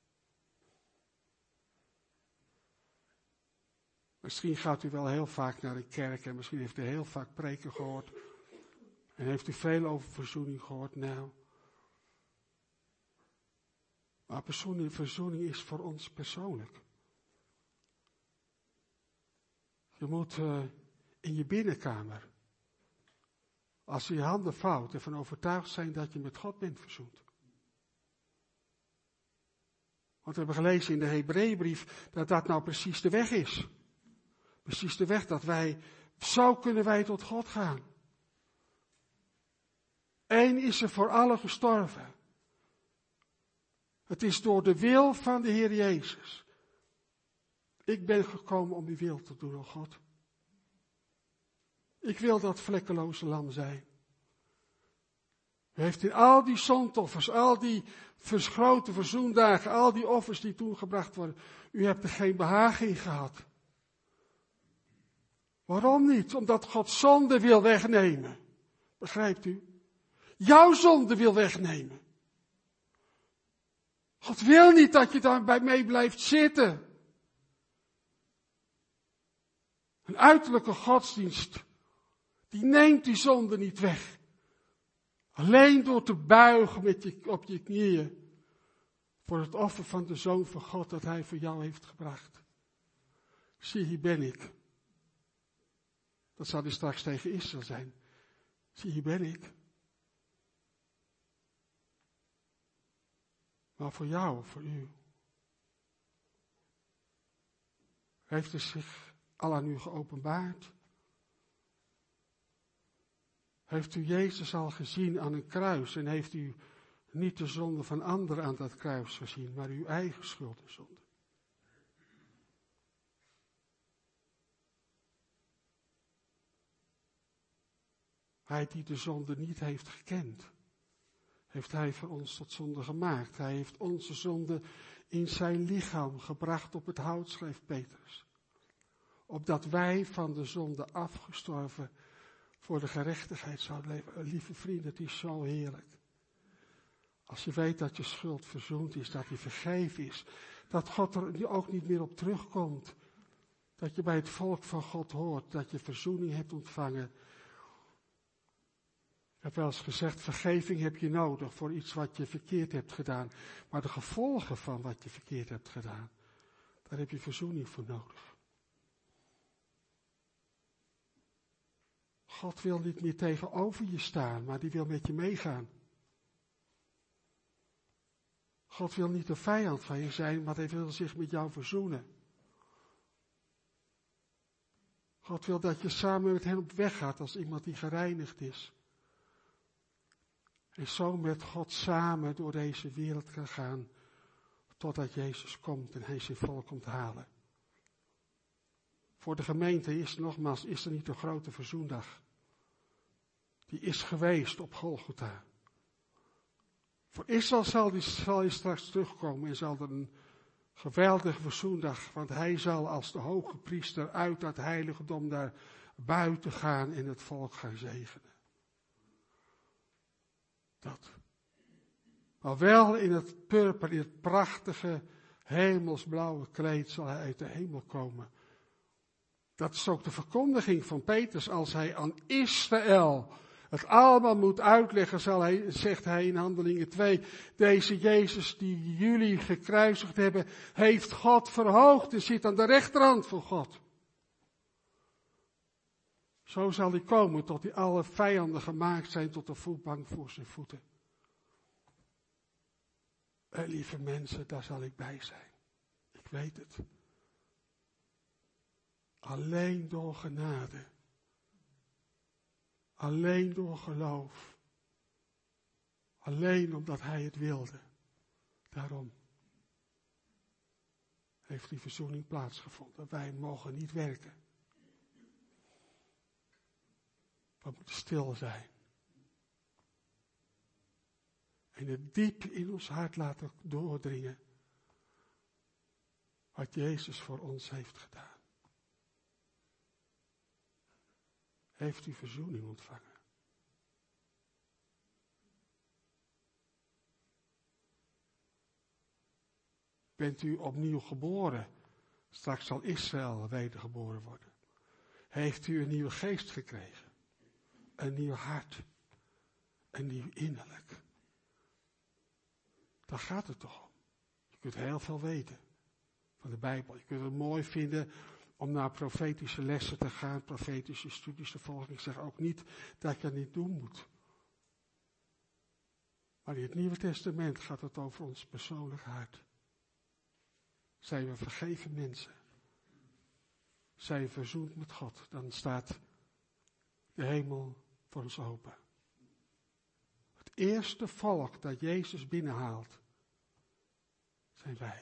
Misschien gaat u wel heel vaak naar de kerk en misschien heeft u heel vaak preken gehoord. En heeft u veel over verzoening gehoord? Nou. Maar verzoening is voor ons persoonlijk. Je moet in je binnenkamer, als je je handen vouwt, ervan overtuigd zijn dat je met God bent verzoend. Want we hebben gelezen in de Hebreeënbrief dat dat nou precies de weg is. Precies de weg dat zo kunnen wij tot God gaan. Eén is er voor allen gestorven. Het is door de wil van de Heer Jezus. Ik ben gekomen om uw wil te doen, o God. Ik wil dat vlekkeloze lam zijn. U heeft in al die zondoffers, al die grote verzoendagen, al die offers die toen gebracht worden, u hebt er geen behagen in gehad. Waarom niet? Omdat God zonde wil wegnemen. Begrijpt u? Jouw zonde wil wegnemen. God wil niet dat je daar bij mee blijft zitten. Een uiterlijke godsdienst, die neemt die zonde niet weg. Alleen door te buigen op je knieën voor het offer van de Zoon van God dat Hij voor jou heeft gebracht. Zie, hier ben ik. Dat zal hij straks tegen Israël zijn. Zie, hier ben ik. Maar voor jou, voor u. Heeft hij zich al aan u geopenbaard? Heeft u Jezus al gezien aan een kruis en heeft u niet de zonde van anderen aan dat kruis gezien, maar uw eigen schuld en zonde? Hij die de zonde niet heeft gekend, heeft Hij voor ons tot zonde gemaakt. Hij heeft onze zonde in zijn lichaam gebracht op het hout, schreef Petrus. Opdat wij van de zonde afgestorven voor de gerechtigheid zouden leven. Lieve vrienden, het is zo heerlijk. Als je weet dat je schuld verzoend is, dat die vergeven is. Dat God er ook niet meer op terugkomt. Dat je bij het volk van God hoort, dat je verzoening hebt ontvangen. Ik heb wel eens gezegd, vergeving heb je nodig voor iets wat je verkeerd hebt gedaan. Maar de gevolgen van wat je verkeerd hebt gedaan, daar heb je verzoening voor nodig. God wil niet meer tegenover je staan, maar die wil met je meegaan. God wil niet een vijand van je zijn, maar hij wil zich met jou verzoenen. God wil dat je samen met hem op weg gaat als iemand die gereinigd is. En zo met God samen door deze wereld kan gaan, totdat Jezus komt en hij zijn volk komt halen. Voor de gemeente is er niet een grote verzoendag. Die is geweest op Golgotha. Voor Israël zal hij straks terugkomen en zal er een geweldige verzoendag, want hij zal als de hoge priester uit dat heiligdom daar buiten gaan en het volk gaan zegenen. Dat. Maar wel in het purper, in het prachtige hemelsblauwe kleed zal hij uit de hemel komen. Dat is ook de verkondiging van Petrus als hij aan Israël het allemaal moet uitleggen, zegt hij in Handelingen 2, deze Jezus die jullie gekruisigd hebben, heeft God verhoogd en zit aan de rechterhand van God. Zo zal hij komen tot die alle vijanden gemaakt zijn tot een voetbank voor zijn voeten. Lieve mensen, daar zal ik bij zijn. Ik weet het. Alleen door genade. Alleen door geloof. Alleen omdat hij het wilde. Daarom heeft die verzoening plaatsgevonden. Wij mogen niet werken. We moeten stil zijn. En het diep in ons hart laten doordringen. Wat Jezus voor ons heeft gedaan. Heeft u verzoening ontvangen? Bent u opnieuw geboren? Straks zal Israël wedergeboren worden. Heeft u een nieuwe geest gekregen? Een nieuw hart? Een nieuw innerlijk? Daar gaat het toch om. Je kunt heel veel weten van de Bijbel. Je kunt het mooi vinden om naar profetische lessen te gaan, profetische studies te volgen. Ik zeg ook niet dat je dat niet doen moet. Maar in het Nieuwe Testament gaat het over ons persoonlijk hart. Zijn we vergeven mensen? Zijn we verzoend met God? Dan staat de hemel voor ons open. Het eerste volk dat Jezus binnenhaalt, zijn wij.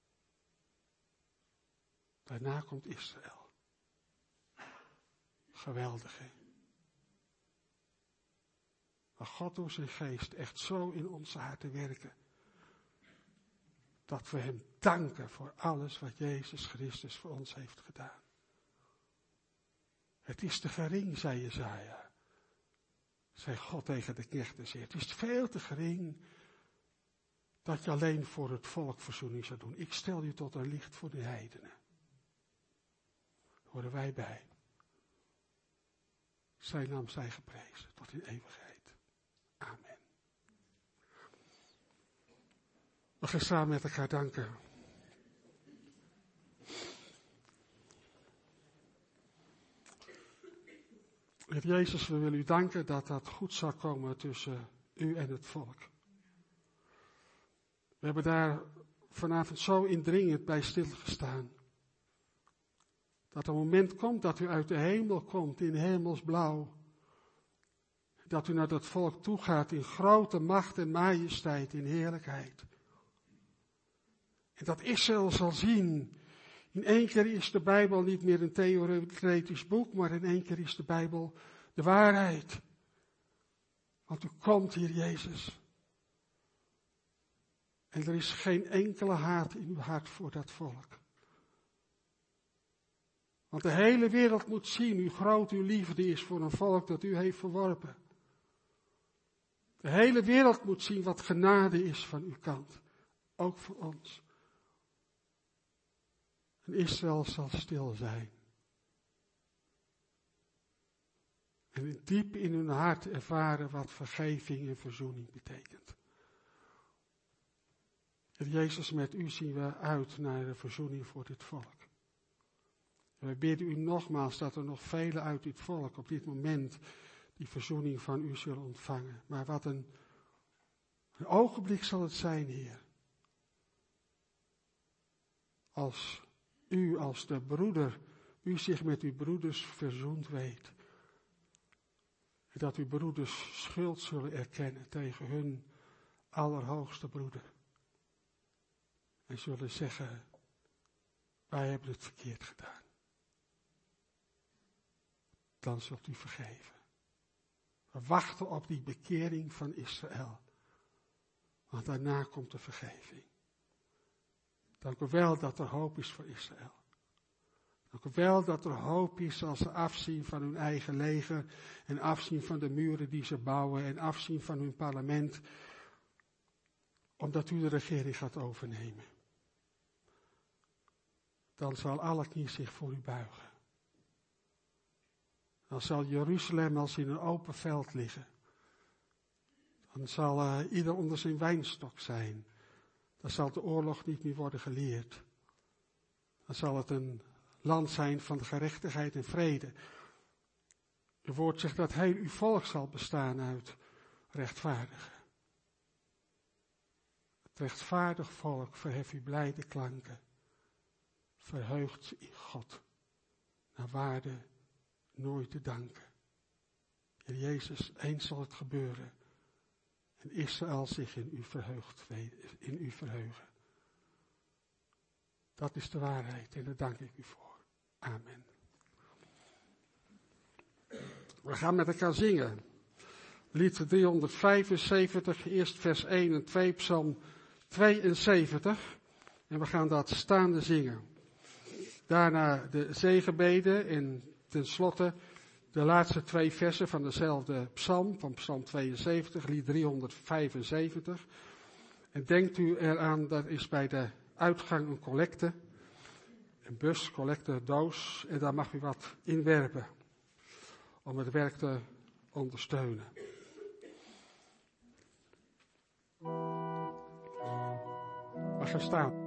Daarna komt Israël. Geweldig, hè? Maar God door zijn geest echt zo in onze harten werken. Dat we hem danken voor alles wat Jezus Christus voor ons heeft gedaan. Het is te gering, zei Jesaja. Zei God tegen de knechten zeer. Het is veel te gering dat je alleen voor het volk verzoening zou doen. Ik stel je tot een licht voor de heidenen. Daar horen wij bij. Zijn naam zij geprezen tot in eeuwigheid. Amen. We gaan samen met elkaar danken. Heer Jezus, we willen u danken dat dat goed zal komen tussen u en het volk. We hebben daar vanavond zo indringend bij stilgestaan. Dat er een moment komt dat u uit de hemel komt in hemelsblauw. Dat u naar dat volk toe gaat in grote macht en majesteit, in heerlijkheid. En dat Israël zal zien. In één keer is de Bijbel niet meer een theoretisch boek, maar in één keer is de Bijbel de waarheid. Want u komt hier, Jezus. En er is geen enkele haat in uw hart voor dat volk. Want de hele wereld moet zien hoe groot uw liefde is voor een volk dat u heeft verworpen. De hele wereld moet zien wat genade is van uw kant. Ook voor ons. En Israël zal stil zijn. En diep in hun hart ervaren wat vergeving en verzoening betekent. En Jezus, met u zien we uit naar de verzoening voor dit volk. En we bidden u nogmaals dat er nog velen uit dit volk op dit moment die verzoening van u zullen ontvangen. Maar wat een ogenblik zal het zijn, Heer. Als u, als de broeder, u zich met uw broeders verzoend weet. En dat uw broeders schuld zullen erkennen tegen hun allerhoogste broeder. En zullen zeggen, wij hebben het verkeerd gedaan. Dan zult u vergeven. We wachten op die bekering van Israël. Want daarna komt de vergeving. Dank u wel dat er hoop is voor Israël. Dank u wel dat er hoop is als ze afzien van hun eigen leger. En afzien van de muren die ze bouwen. En afzien van hun parlement. Omdat u de regering gaat overnemen. Dan zal alle knie zich voor u buigen. Dan zal Jeruzalem als in een open veld liggen. Dan zal ieder onder zijn wijnstok zijn. Dan zal de oorlog niet meer worden geleerd. Dan zal het een land zijn van gerechtigheid en vrede. Het woord zegt dat heel uw volk zal bestaan uit rechtvaardigen. Het rechtvaardig volk verheft uw blijde klanken. Verheugt in God. Naar waarde nooit te danken. Heer Jezus, eens zal het gebeuren. En Israël zich in u verheugen. Dat is de waarheid en daar dank ik u voor. Amen. We gaan met elkaar zingen. Lied 375, eerst vers 1 en 2, psalm 72. En we gaan dat staande zingen. Daarna de zegenbeden en tenslotte de laatste 2 versen van dezelfde psalm, van psalm 72, lied 375. En denkt u eraan, dat is bij de uitgang een collecte, een bus, collecte, doos, en daar mag u wat inwerpen om het werk te ondersteunen. We gaan staan.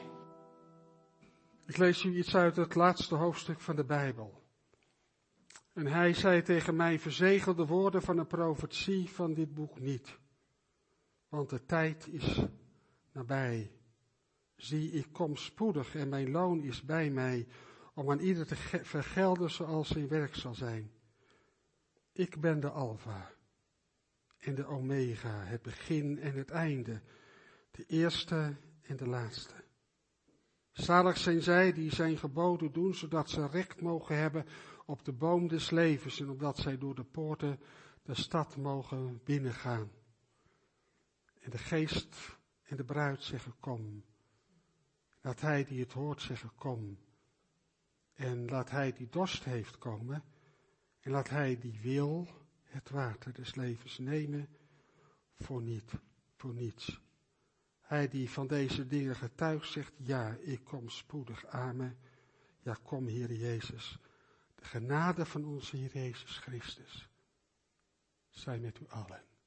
Ik lees u iets uit het laatste hoofdstuk van de Bijbel. En hij zei tegen mij, verzegel de woorden van de profetie van dit boek niet. Want de tijd is nabij. Zie, ik kom spoedig en mijn loon is bij mij, om aan ieder te vergelden zoals zijn werk zal zijn. Ik ben de Alpha en de Omega, het begin en het einde, de eerste en de laatste. Zalig zijn zij die zijn geboden doen, zodat ze recht mogen hebben op de boom des levens en opdat zij door de poorten de stad mogen binnengaan. En de geest en de bruid zeggen kom. Laat hij die het hoort zeggen kom. En laat hij die dorst heeft komen. En laat hij die wil het water des levens nemen voor niets. Hij die van deze dingen getuigt zegt, ja, ik kom spoedig, amen. Ja, kom, Heer Jezus. De genade van onze Heer Jezus Christus zij met u allen.